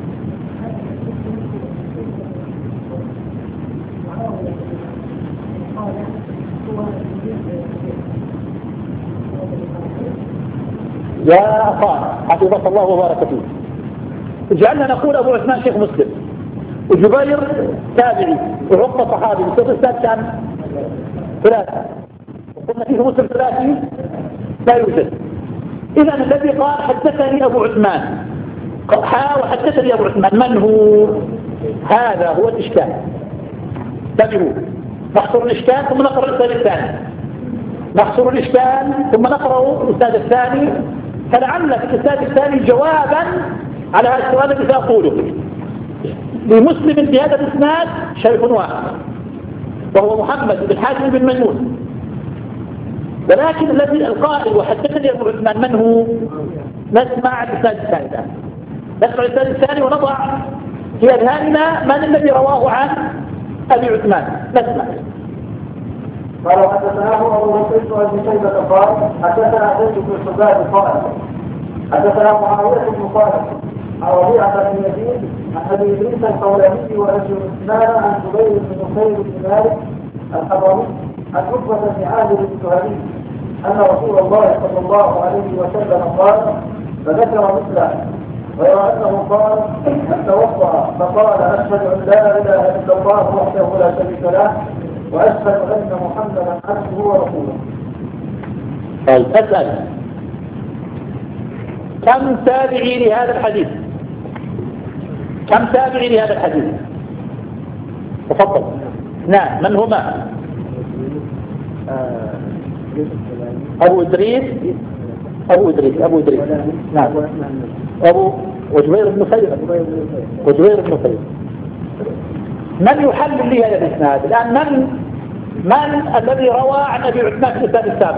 يا أخانا حفظك الله وبارك فيك، اجعلنا نقول أبو عثمان شيخ مسلم، وجبير تابعي، وعقبة صحابي، والشيخ الثالث كان 3. وقلنا فيه مسلم 3 لا يوجد. إذا الذي قال حدثني أبو عثمان وحدثني أبو عثمان من هو؟ هذا هو الإشكال. تابعوا. نحصر الإشكال ثم نقرأ الأستاذ الثاني. نحصر الإشكال ثم نقرأ الأستاذ الثاني، فلعل في الأستاذ الثاني جوابا على هذا السؤال الذي سأقوله. لمسلم في هذا الإسناد شيخ واحد وهو محمد بن حاتم بن ميمون، ولكن الذي القائل وحدثني أبو عثمان من هو؟ نسمع الإسناد الثاني الآن. نسمع الإسناد الثاني ونضع في أذهاننا من الذي رواه عن أبي عثمان. نسمع. قال: حدثناه أبو بكر بن شيبة قال: حدثنا زيد بن الحباب قال: حدثنا معاوية بن صالح عن ربيعة بن يزيد عن أبي إدريس الخولاني وأبي عثمان عن جبير بن نفير بن مالك الحضرمي عن عقبة بن عامر الجهني أن رسول الله صلى الله عليه وسلم قال، فذكر مثله، غير أنه قال: من توضأ فقال: أشهد أن لا إله إلا الله وحده لا شريك له وأشهد أن محمدا عبده ورسوله. طيب، أسأل: كم تابعي لهذا الحديث؟ كم تابعي لهذا الحديث؟ تفضل. نعم، من هما؟ أبو إدريس. نعم. وجبير بن نفير. من يحلل لي هذا الإسناد الآن؟ من الذي روى عن أبي عثمان في الإسناد السابق؟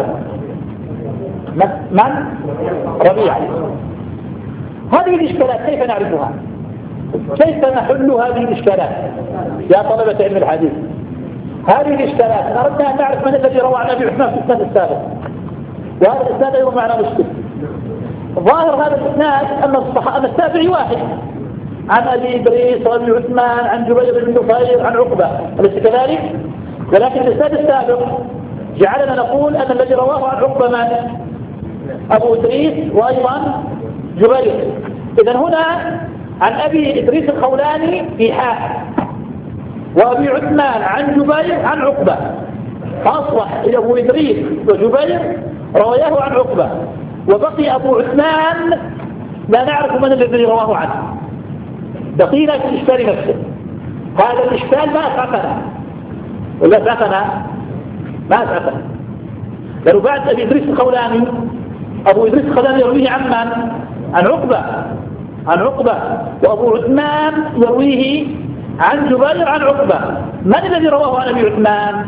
من؟ ربيعة. هذه الإشكالات كيف نعرفها؟ كيف نحل هذه الإشكالات يا طلبة علم الحديث؟ هذه الإشكالات أردنا أن نعرف من الذي روى عن أبي عثمان في الإسناد السابق، وهذا الإسناد أيضا معنا مشكل. ظاهر هذا الإسناد أن التابعي واحد، عن أبي إدريس وأبي عثمان عن جبير بن نفير عن عقبة، أليس كذلك؟ ولكن الإسناد السابق جعلنا نقول أن الذي رواه عن عقبة من؟ أبو إدريس وأيضا جبير. إذن هنا عن أبي إدريس الخولاني في حاء، وأبي عثمان عن جبير عن عقبة، فأصبح أبو إدريس وجبير رواه عن عقبة، وبقي أبو عثمان لا نعرف من الذي رواه عنه. بقينا في الإشكال نفسه. هذا الإشكال ما أسعفنا ولا أسعفنا؟ ما أسعفنا. لأنه بعد أبي إدريس الخولاني، أبو إدريس الخولاني يرويه عن من؟ عن عقبة، وأبو عثمان يرويه عن جبير عن عقبة. من الذي رواه عن أبي عثمان؟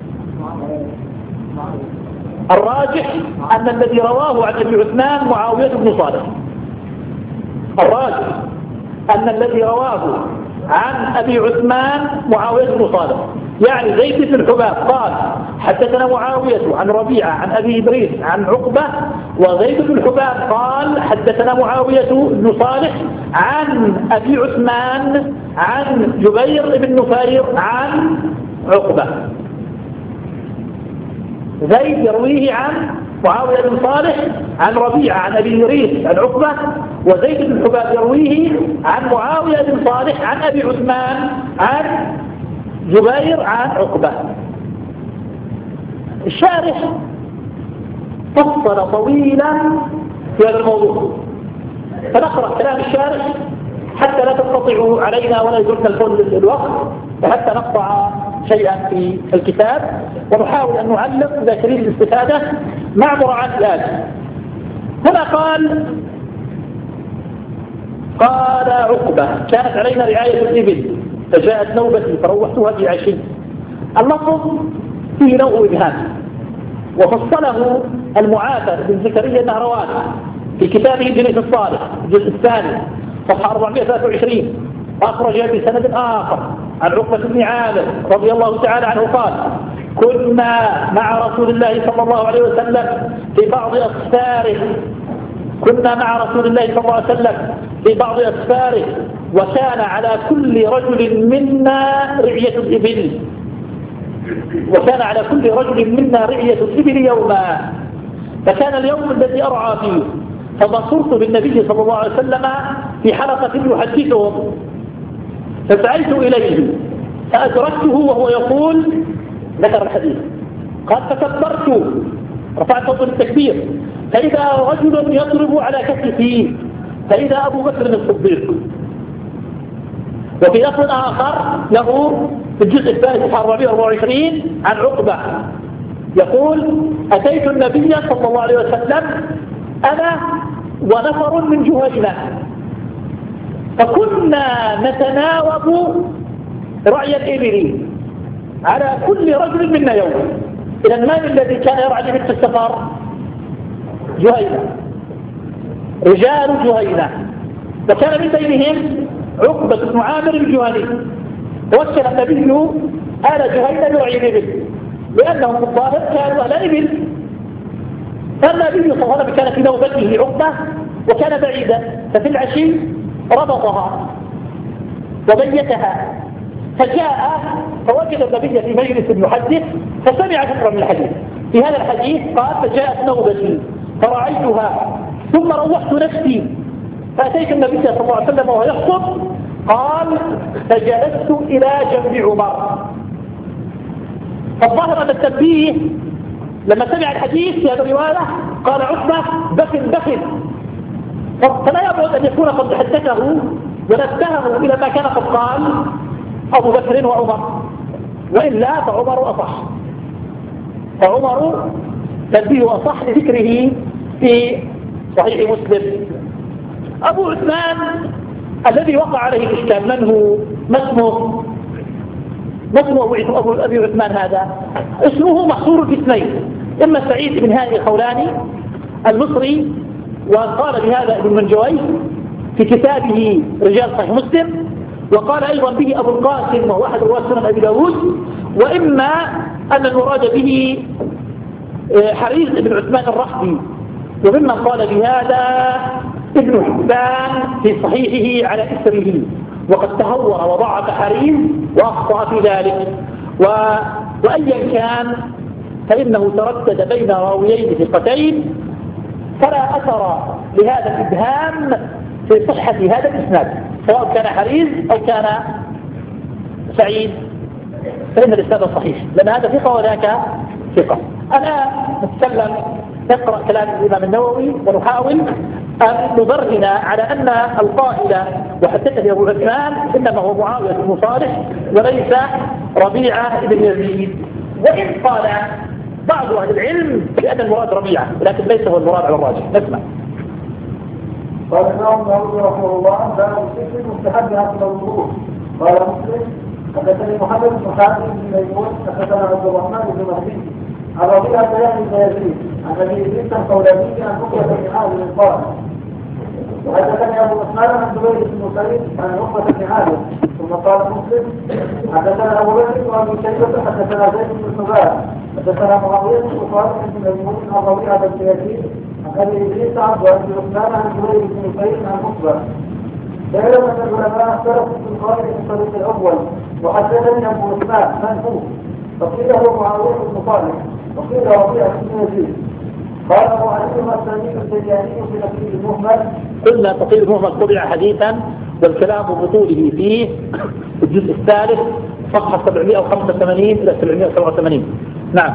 الراجح أن الذي رواه عن أبي عثمان معاوية بن صالح. الراجح أن الذي رواه عن أبي عثمان معاوية بن صالح، يعني زيد بن الحباب قال: حدثنا معاوية عن ربيعة عن أبي إدريس عن عقبة، وزيد بن الحباب قال: حدثنا معاوية بن صالح عن أبي عثمان عن جبير بن نفير عن عقبة. زيد يرويه عن معاوية بن صالح عن ربيعة عن أبي هريرة عن عقبة، وزيد بن حباب يرويه عن معاوية بن صالح عن أبي عثمان عن جبير عن عقبة. الشارح فصل طويلا في هذا الموضوع، فنقرأ كلام الشارح حتى لا تنقطعوا علينا ولا يدركنا الوقت، وحتى نقطع شيئا في الكتاب، ونحاول أن نعلق ذاكرين الاستفادة مع مراعاة الآية. هنا قال عقبة: كانت علينا رعاية الإبل فجاءت نوبتي فروحتها في عشي. اللفظ فيه نوع إبهام، وفصله المعافى بن زكريا النهروان في كتابه جليس الصالح الجزء الثاني صفحة 423، أخرج بسند آخر عن عقبة بن عامر رضي الله تعالى عنه قال: كنا مع رسول الله صلى الله عليه وسلم في بعض أسفاره، وكان على كل رجل منا رعية الإبل يوما، فكان اليوم الذي أرعى فيه فبصرت بالنبي صلى الله عليه وسلم في حلقة يحدثهم، فسعيت إليه فأدركته وهو يقول، ذكر الحديث قال: فكبرت، رفعت صوت التكبير، فإذا رجل يضرب على كتفه، فإذا أبو بكر الصديق. وفي لفظ آخر له في الجزء الثالث صفحة 424 عن عقبة يقول: أتيت النبي صلى الله عليه وسلم أنا ونفر من جهينة، فكنا نتناوب رعي الإبل على كل رجل منا يوم. إذا من الذي كان يرعى الإبل في السفر؟ جهينة، رجال جهينة، وكان من بينهم عقبة بن عامر الجهني. وكل النبي آل جهينة برعي الإبل لأنهم الظاهر كانوا أهل إبل، فالنبي صلى الله عليه وسلم كان في نوبته عقبة وكان بعيدا، ففي العشي ربطها وبيتها، فجاء فوجد النبي في مجلس يحدث فسمع ذكرا من الحديث. في هذا الحديث قال: فجاءت نوبتي فرعيتها ثم روحت نفسي فأتيت النبي صلى الله عليه وسلم وهو يخطب، قال: فجلست إلى جنب عمر. فالظاهر أن التنبيه لما سمع الحديث في هذه الرواية قال عقبة: بخل، فلا يبعد أن يكون قد حدثه ونبهه إلى ما كان قد قال أبو بكر وعمر، وإلا فعمر أصح، فعمر تنبيه أصح لذكره في صحيح مسلم. أبو عثمان الذي وقع عليه الإشكال من هو؟ ما اسمه أبي عثمان هذا؟ اسمه محصور باثنين: إما سعيد بن هاني الخولاني المصري، وقال بهذا ابن منجوي في كتابه رجال صحيح مسلم، وقال أيضا به أبو القاسم وهو أحد رواة سنن أبي داود، وإما أن المراد به حريز بن عثمان الرحبي، وممن قال بهذا ابن حبان في صحيحه على إثره، وقد تهور وضعف حريز وأخطأ في ذلك. وأيا كان فإنه تردد بين راويين ثقتين، فلا أثر لهذا الإبهام في صحة هذا الإسناد، سواء كان حريز أو كان سعيد، فإن الإسناد صحيح، لأن هذا ثقة وذاك ثقة. أنا نتكلم نقرأ كلام الإمام النووي ونحاول أن نبرهن على أن القائل وحدثني أبو عثمان إنما هو معاوية بن صالح وليس ربيعة بن يزيد، وإن قال بعض أهل العلم بأن المراد ربيعة، لكن ليس هو المراد على الراجح. نسمع. قال الإمام النووي رحمه الله: باب الذكر مستحب عقب الوضوء. قال مسلم: حدثني محمد بن خالد بن ميمون حدثنا عبد الرحمن بن مهدي عن ربيعة بن يزيد عن ابي ادريس الخولاني عن عقبة بن عامر قال: وحدثني ابو عثمان عن زبير بن سعيد عن عقبة بن عامر. ثم قال مسلم: حدثنا ابو بكر وابو شيبة حدثنا زيد بن حباب حدثنا معاوية بن خالد بن ميمون عن ربيعة بن يزيد عن ابي ادريس عن عثمان عن زبير بن سعيد عن عقبة. فعلم ان العلماء اختلفوا في القائل في الطريق الاول. وحدثني ابو عثمان من هو؟ فقيل هو معاوية بن صالح، وقيل ربيعة بن يزيد. قال أبو علي والثاني السجاني في تقريب المهمل. قلنا تقريب المهمل طبع حديثا والكلام بطوله فيه الجزء الثالث صفحة 785 إلى 787. نعم.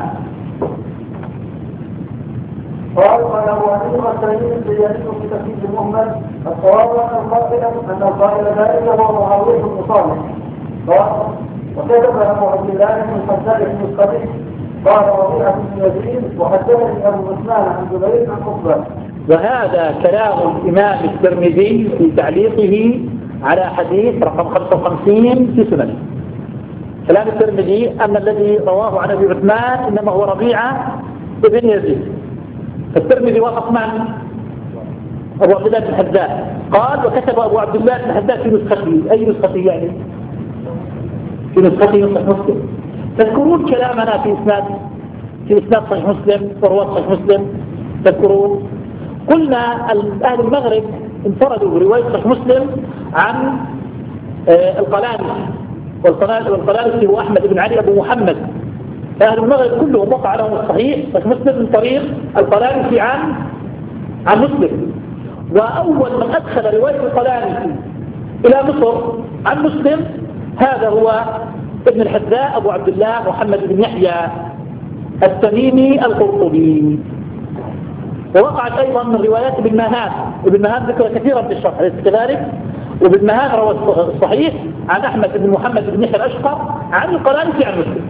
قال أبو علي والثاني السجاني في تقريب المهمل الصواب أن القائل ذلك هو معاوية بن صالح. قال وكتب أبو عبد الله بن الحجاج بن القبيح قال ربيعة بن يزيد وحدثني أبو عثمان عن جبير عن عقبة. وهذا كلام الإمام الترمذي في تعليقه على حديث رقم 55 في سننه. كلام الترمذي أن الذي رواه عن أبي عثمان إنما هو ربيعة بن يزيد. الترمذي وافق من؟ أبو عبد الله بن الحجاج. قال وكتب أبو عبد الله بن الحجاج في نسخته. أي نسخته يعني؟ في نسخته نسخ مسلم. تذكرون كلامنا في إسناد صحيح مسلم ورواة صحيح مسلم؟ تذكرون؟ قلنا أهل المغرب انفردوا برواية صحيح مسلم عن القلانسي، والقلانسي هو أحمد بن علي أبو محمد. أهل المغرب كلهم وقع لهم الصحيح صحيح مسلم من طريق القلانسي عن مسلم. وأول من أدخل رواية القلانسي إلى مصر عن مسلم هذا هو ابن الحذاء أبو عبد الله محمد بن يحيى التميمي القرطبي. ووقعت أيضا من روايات ابن مهان. ابن مهان ذكر كثيرا في الشرح أليس كذلك؟ وابن مهان روى الصحيح عن أحمد بن محمد بن يحيى الأشقر عن القلانسي عن مسلم.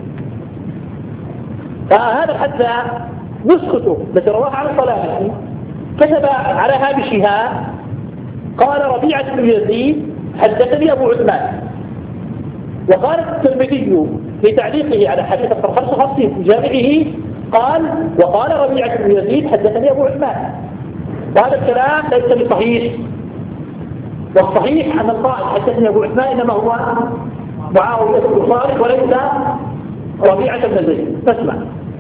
فهذا الحذاء نسخته التي رواها عن القلانسي كتب على هامشها قال ربيعة بن يزيد حدثني أبو عثمان. وقال الترمذي في تعليقه على حديث 55 في جامعه قال وقال ربيعة بن يزيد حدثني أبو عثمان. وهذا الكلام ليس بصحيح. والصحيح أن القائل حدثني أبو عثمان إنما هو معاوية بن صالح وليس ربيعة بن زيد. فاسمع.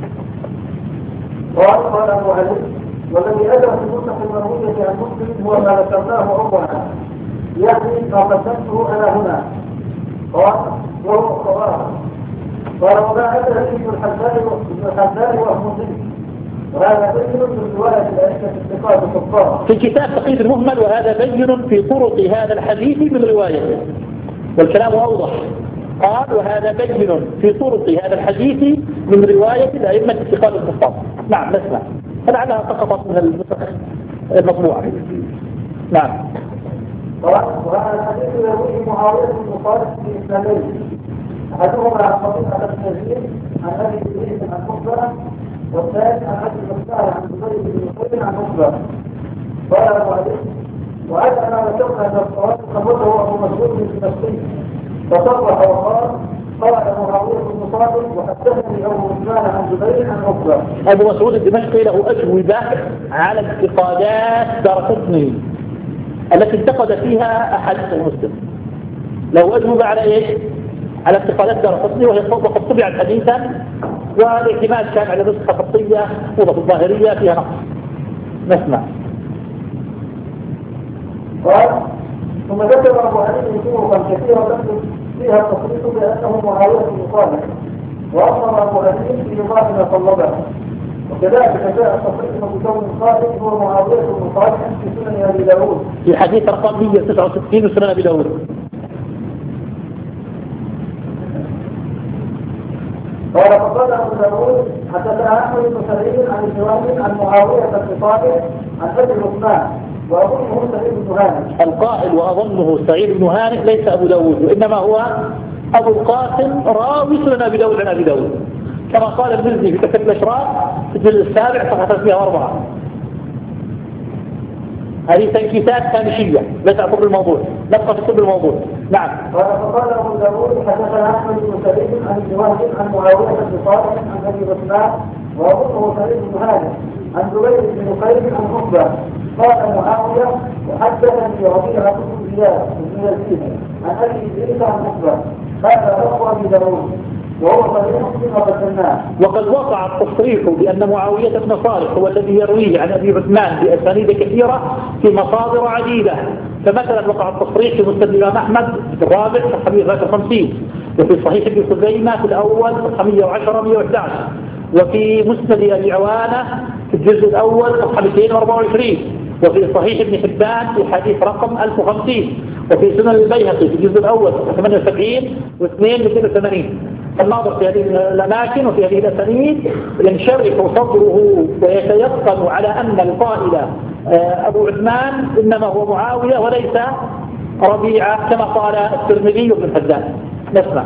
قال أبو علي والذي أدرك في المصحف المروية عن مسلم هو ما ذكرناه أولا يعني ما قدمته أنا هنا. قال وهو الصواب. قال وما أدرك ابن الحذاء وهو مسلم وهذا بين من رواية الأئمة الثقات الكفار في كتاب تقييد المهمل. وهذا بين في طرق هذا الحديث من روايته والكلام أوضح. قال وهذا بين في طرق هذا الحديث من رواية الأئمة الثقات الكفار. نعم نسمع. فلعلها سقطت من النسخ المطبوعة. نعم. وهذا الحديث يرويه معاوية بن صالح في إسلامين أحدهما عن قبيلة بن يزيد عن أبي إدريس عن مخبر والثالث عن أبي المختار عن زبير بن نصير عن مخبر. قال أبو علي وهذا ما ذكرنا أن الصواب خبره أبو مسعود بن نصير فصرح وقال قال معاوية بن صالح وحدثني أبو عثمان عن زبير عن مخبر. أبو مسعود الدمشقي له أجوبة على انتقادات دارقطني التي انتقد فيها أحاديث مسلم. له أجوبة على إيش؟ على انتقادات دارقطني وهي وقد طبعت حديثا والاعتماد كان على نسخة خطية وضع الظاهرية فيها نقص. نسمع. قال ثم ذكر أبو علي طرقا كثيرة فيها التصريح بأنه معاوية بن صالح وأمر أبو علي في نظام ما طلبه. وكذلك جاء التصريح بكون صالح هو معاوية بن صالح في سنن أبي داود في حديث رقم 169 سنن أبي داود. قال فقال أبو داود حدثنا أحمد بن سعيد عن الجواد عن معاوية بن صالح عن أبي عثمان وأظنه سعيد بن هانئ. القائل وأظنه سعيد بن هانئ ليس أبو داود وإنما هو أبو القاسم راوي سنن أبي داود عن أبي داود كما قال المزني في كتاب الأشراف في الجزء السابع صفحة 304. هذه تنكيسات هامشية لا تعتبر بالموضوع. نبقى في كل الموضوع. نعم. قال فقال أبو داود حدثنا أحمد بن سعيد عن الجواد عن معاوية بن صالح عن أبي عثمان وأظنه سعيد بن هانئ عن زبير بن نصير عن مخبر. قال معاوية وحدثني ربيعة بن زياد بن يزيد عن أبي إدريس عن مخبر. هذا لفظ أبي داود وهو صحيح فيما ذكرناه. وقد وقع التصريح بأن معاوية بن صالح هو الذي يرويه عن أبي عثمان بأسانيد كثيرة في مصادر عديدة. فمثلا وقع التصريح في مسند الإمام أحمد في الرابع صفحة 153 وفي صحيح ابن خزيمة في الأول صفحة 110 111 وفي مسند أبي عوانة في الجزء الأول صفحة 224، وفي صحيح ابن حبان في حديث رقم 1050، وفي سنن البيهقي في الجزء الأول صفحة 78 و282. الناظر في هذه الأماكن وفي هذه الأسانيد ينشرح صدره ويتيقن على أن القائل أبو عثمان إنما هو معاوية وليس ربيعة كما قال الترمذي وابن حبان. نسمع.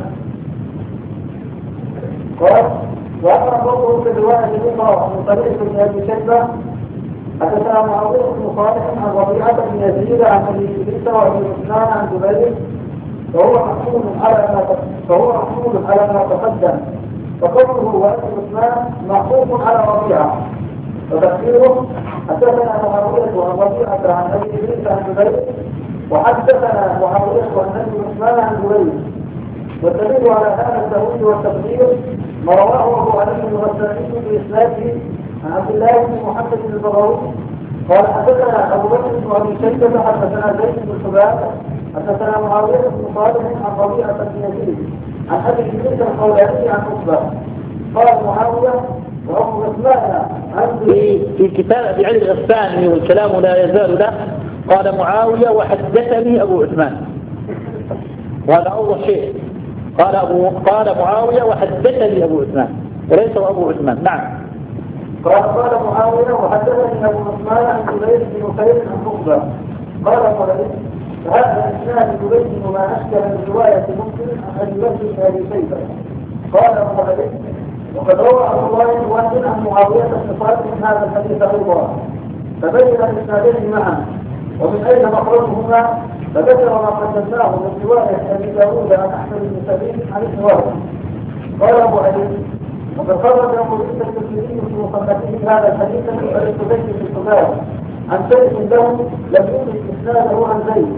وأما قوله في الرواية الأخرى من طريق ابن أبي شيبة حدثنا معاوية بن صالح عن ربيعة بن يزيد عن أبي إدريس وأبي عثمان عن جبير فهو محمول على ما تقدم، فقوله وأبي عثمان معطوف على ربيعة، وتفسيره حدثنا معاوية عن ربيعة عن أبي إدريس عن جبير وحدثنا معاوية عن أبي عثمان عن جبير. والدليل على هذا التأويل والتقدير ما رواه أبو علي الغساني بإسناده عن عبد الله بن محمد بن البغوي قال حدثنا أبو بكر بن أبي شيبة حدثنا زيد بن حباب حدثنا معاوية بن صالح عن ربيعة بن يزيد عن أبي إدريس الخولاني عن عقبة قال معاوية وأبو عثمان في كتاب أبي علي الغساني والكلام لا يزال له قال معاوية وحدثني أبو عثمان، وهذا أول شيء. قال معاوية وحدثني أبو عثمان وليس أبو عثمان. نعم. قال معاوية وحدثني أبو عثمان عن جبير بن خير عن عقبة قال مولد هذا الإسناد يبين ما أشكل من رواية مسلم عن أبي بكر بن أبي شيبة قال مولد وقد روى أبو الله الواحد عن معاوية بن صالح من هذا الحديث أيضا فبين الإسنادين معا ومن أين مخرجهما فذكر ما قدمناه من رواية أبي داود عن أحمد بن سبيل عن ابن وهب قال أبو علي وقد خرج أبو عيسى الترمذي في مصنفه هذا الحديث من طريق زيد بن حباب عن شيخ له لم يدرك إسناده عن زيد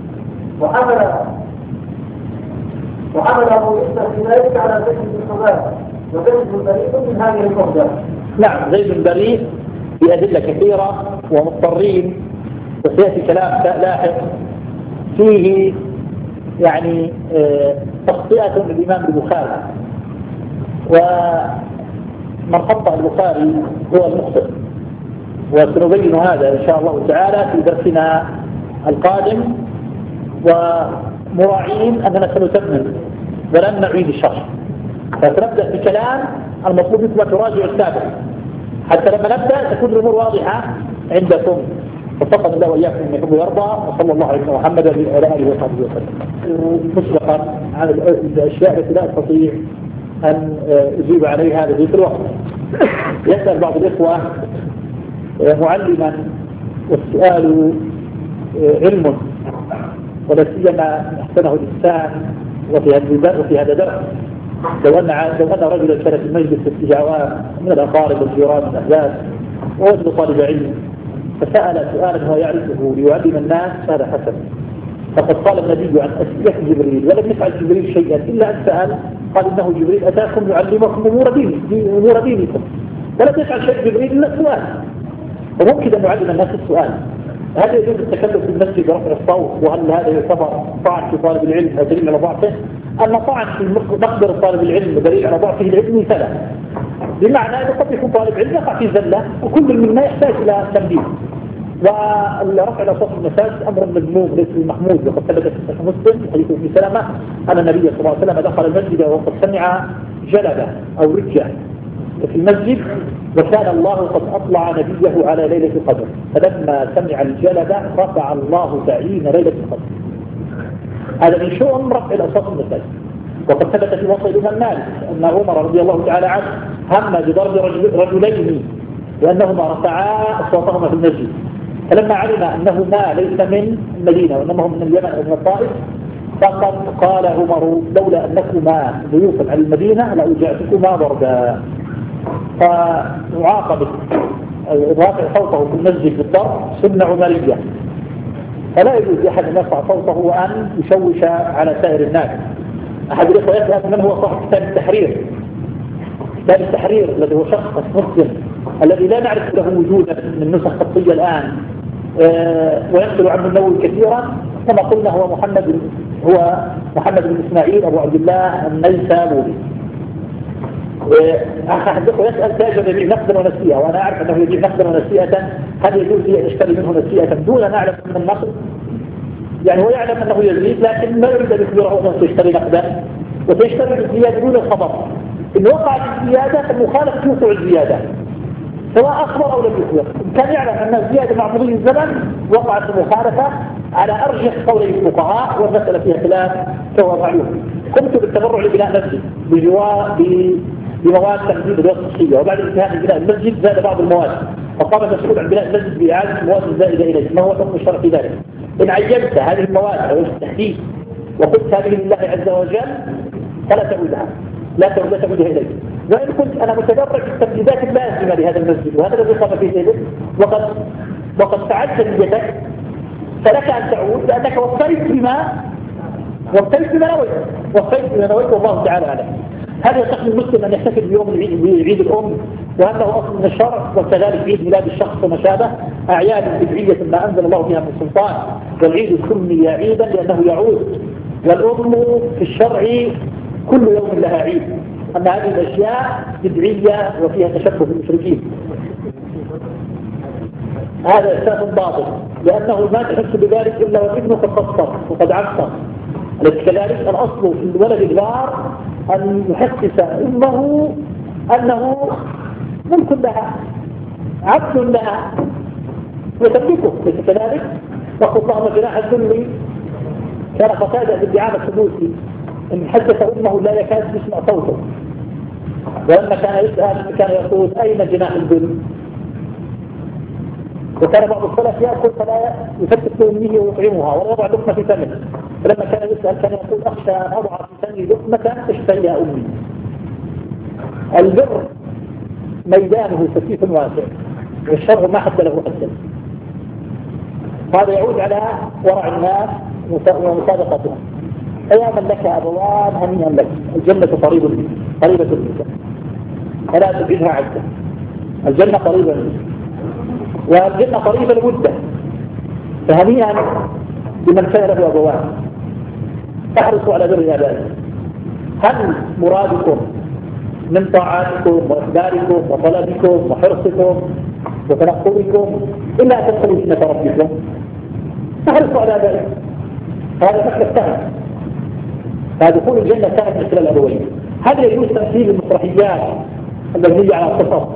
وحمل أبو عيسى في ذلك على زيد بن حباب وزيد بريء من هذه الوحدة. نعم، زيد بريء بأدلة كثيرة ومضطرين، وسيأتي كلام لاحق فيه يعني تخطئة للإمام البخاري، ومن خطأ البخاري هو المخطئ، وسنبين هذا إن شاء الله تعالى في درسنا القادم، ومراعين أننا سنتمم ولن نعيد الشرح، فسنبدأ بكلام المطلوب منكم تراجعوا السابق حتى لما نبدأ تكون الأمور واضحة عندكم. وفقد الله وإياكم من يحب ويرضى، وصلى الله عليه محمد وعلى آله وصحبه وسلم. مسبقا عن الأشياء التي لا أستطيع أن أجيب عليها في ذلك الوقت. يسأل بعض الإخوة معلما والسؤال علم ولا سيما أحسنه الإنسان وفي هذا درس. لو أن رجلا كان في المجلس في جواب من الأقارب والجيران والأحداث ووجد طالب علم فسأل سؤالا هو يعرفه ليعلم الناس هذا حسن، فقد قال النبي عن أسئلة جبريل ولم يفعل جبريل شيئا إلا أن سأل، قال إنه جبريل أتاكم يعلمكم أمور دينكم، ولم يفعل شيء جبريل إلا السؤال. وممكن أن يعلم الناس السؤال. هل يجوز التكلم في المسجد برفع الصوت؟ وهل هذا يعتبر طعن في طالب العلم أو دليل على ضعفه؟ أن طعن في مقدر طالب العلم ودليل على ضعفه العلمي فلا، بمعنى أنه قد يكون طالب علم يقع في زلة وكل منا يحتاج إلى تنبيه. ورفع الأصوات في المساجد أمر مذموم ليس محمود، وقد ثبت في صحيح مسلم في حديث ابن سلمة أن النبي صلى الله عليه وسلم دخل المسجد وقد سمع جلبة أو رجة في المسجد، وكان الله قد أطلع نبيه على ليلة القدر، فلما سمع الجلبة رفع الله تعيين ليلة القدر. هذا من شؤم رفع الأصوات في المساجد. وقد ثبت في وصف الإمام مالك أن عمر رضي الله تعالى عنه هم بضرب رجلين لأنهما رفعا أصواتهما في المسجد، فلما علم أنهما ليس من المدينة وإنما هم من اليمن أو من الطائف فقد قال عمر لولا أنكما ضيوفا على المدينة لأوجعتكما ضربا. فمعاقبة رافع صوته في المسجد بالضرب سنة عمرية، فلا يجوز لأحد أن يرفع صوته وأن يشوش على سائر الناس. أحد الإخوة يسأل من هو صاحب كتاب التحرير. كتاب التحرير الذي هو شخص مسلم الذي لا نعرف له وجودا من نسخ خطية الآن وينقل عنه النووي كثيرا، كما قلنا هو محمد بن إسماعيل أبو عبد الله النيسابوري. أحدكم يسأل تاجر يبيع نقدا ونسيئة، وأنا أعرف أنه يبيع نقدا ونسيئة، هل يجوز لي أن أشتري منه نسيئة دون أن أعلم من النقد؟ يعني هو يعلم أنه يزيد لكن ما يريد أن يخبره أنه سيشتري نقدا وسيشتري بالزيادة دون الخبر. إن وقعت الزيادة فالمخالف توقع الزيادة سواء أخبر أو لم يخبر. إن كان يعلم أن الزيادة مع مضي الزمن وقعت المخالفة على أرجح قولي الفقهاء، والمسألة فيها خلاف سواء معلوم. قمت بالتبرع لبناء مسجد بمواد تنفيذ الوسط الصحية، وبعد انتهاء بناء المسجد زاد بعض المواد، فقام المسؤول عن بناء المسجد بإعادة المواد الزائدة إليه. ما هو الحكم الشرعي في ذلك؟ إن عينت هذه المواد أو التحديث وقلت هذه لله عز وجل فلا تعودها، لا تعودها إليه. وإن كنت أنا متدرج في التمديدات اللازمة لهذا المسجد وهذا الذي قام فيه ذلك وقد فعلت نيتك، فلك أن تعود لأنك وفيت بما نويت والله تعالى أعلم. هذا يستحق المسلم أن يحتفل بيوم عيد الأم، وأنه أصل من الشرع، وكذلك عيد ميلاد الشخص وما شابه، أعياد بدعية ما أنزل الله فيها من سلطان. والعيد سمي عيدا لأنه يعود، والأم في الشرع كل يوم لها عيد. أما هذه الأشياء بدعية وفيها تشبه بالمشركين، هذا إحساس باطل، لأنه ما تحس بذلك إلا والابن قد قصر وقد عصر. كذلك الأصل في الولد البار أن يحسس أمه أنه ملك لها، عبد لها، وتملكه. ليس كذلك؟ وقل اللهم جناح الذل كان قتادة بالدعامة السدوسي إن حدث أمه لا يكاد يسمع صوته، ولما كان يسأل كان يقول أين جناح الذل؟ وكان بعض السلف يأكل فلا يفتت لأمه ويطعمها ولا يضع لقمة في فمه، فلما كان يسأل كان يقول أخشى أن أضع في فمي لقمة تشتهيها أمي. البر ميدانه كثيف واسع، والشر ما حد له حدا. هذا يعود على ورع الناس ومسابقتهم. أياما لك أبوان هنيئا لك، الجنة قريبة منك فلا تبعدها عنك. الجنة قريبة منك والجنة قريبة المدة، فهنيئا بمن كان له أبوان. تحرصوا على بر آبائكم. هل مرادكم من طاعاتكم وإخباركم وطلبكم وحرصكم وتنقلكم إلا أن تدخلوا جنة ربكم؟ تحرصوا على ذلك. هذا مكتب سهل، فدخول الجنة سهل مثل الأبوين. هل يجوز تمثيل المسرحيات المبنية على القصص؟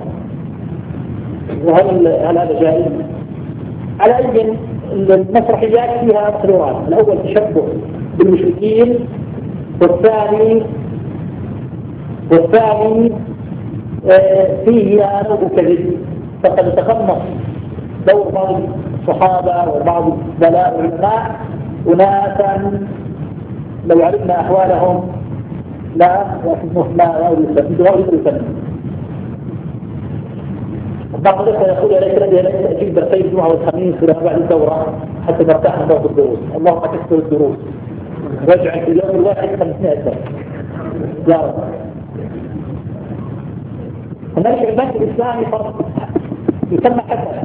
وهل هذا جائز؟ على أي المسرحيات فيها محظورات. الأول تشبه بالمشركين، والثاني فيه نوع كذب. فقد تخمص دور بعض الصحابة وبعض البلاء والعلماء أناسا لو علمنا أحوالهم لا يسمى. بعض الناس يقول لك أجيب برقي الجمعة والخميس ولما بعد الدورة حتى نرتاح من ضغط الدروس. اللهم تكثر الدروس واجعل في اليوم الواحد 500 درس يا رب. هناك البنك الإسلامي فرق يسمى حسنة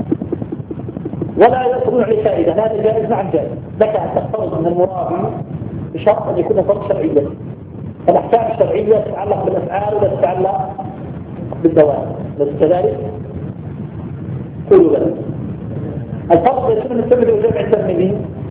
ولا يصلون عليه فائدة. هذا جائز؟ نعم جائز. لك أن تفترض من المرابي بشرط أن يكون فرق شرعية. الأحكام الشرعية تتعلق بالأفعال ولا تتعلق بالدوام، بس كذلك كل بلد. الفرق يكون الترمذي وجمع الترمذي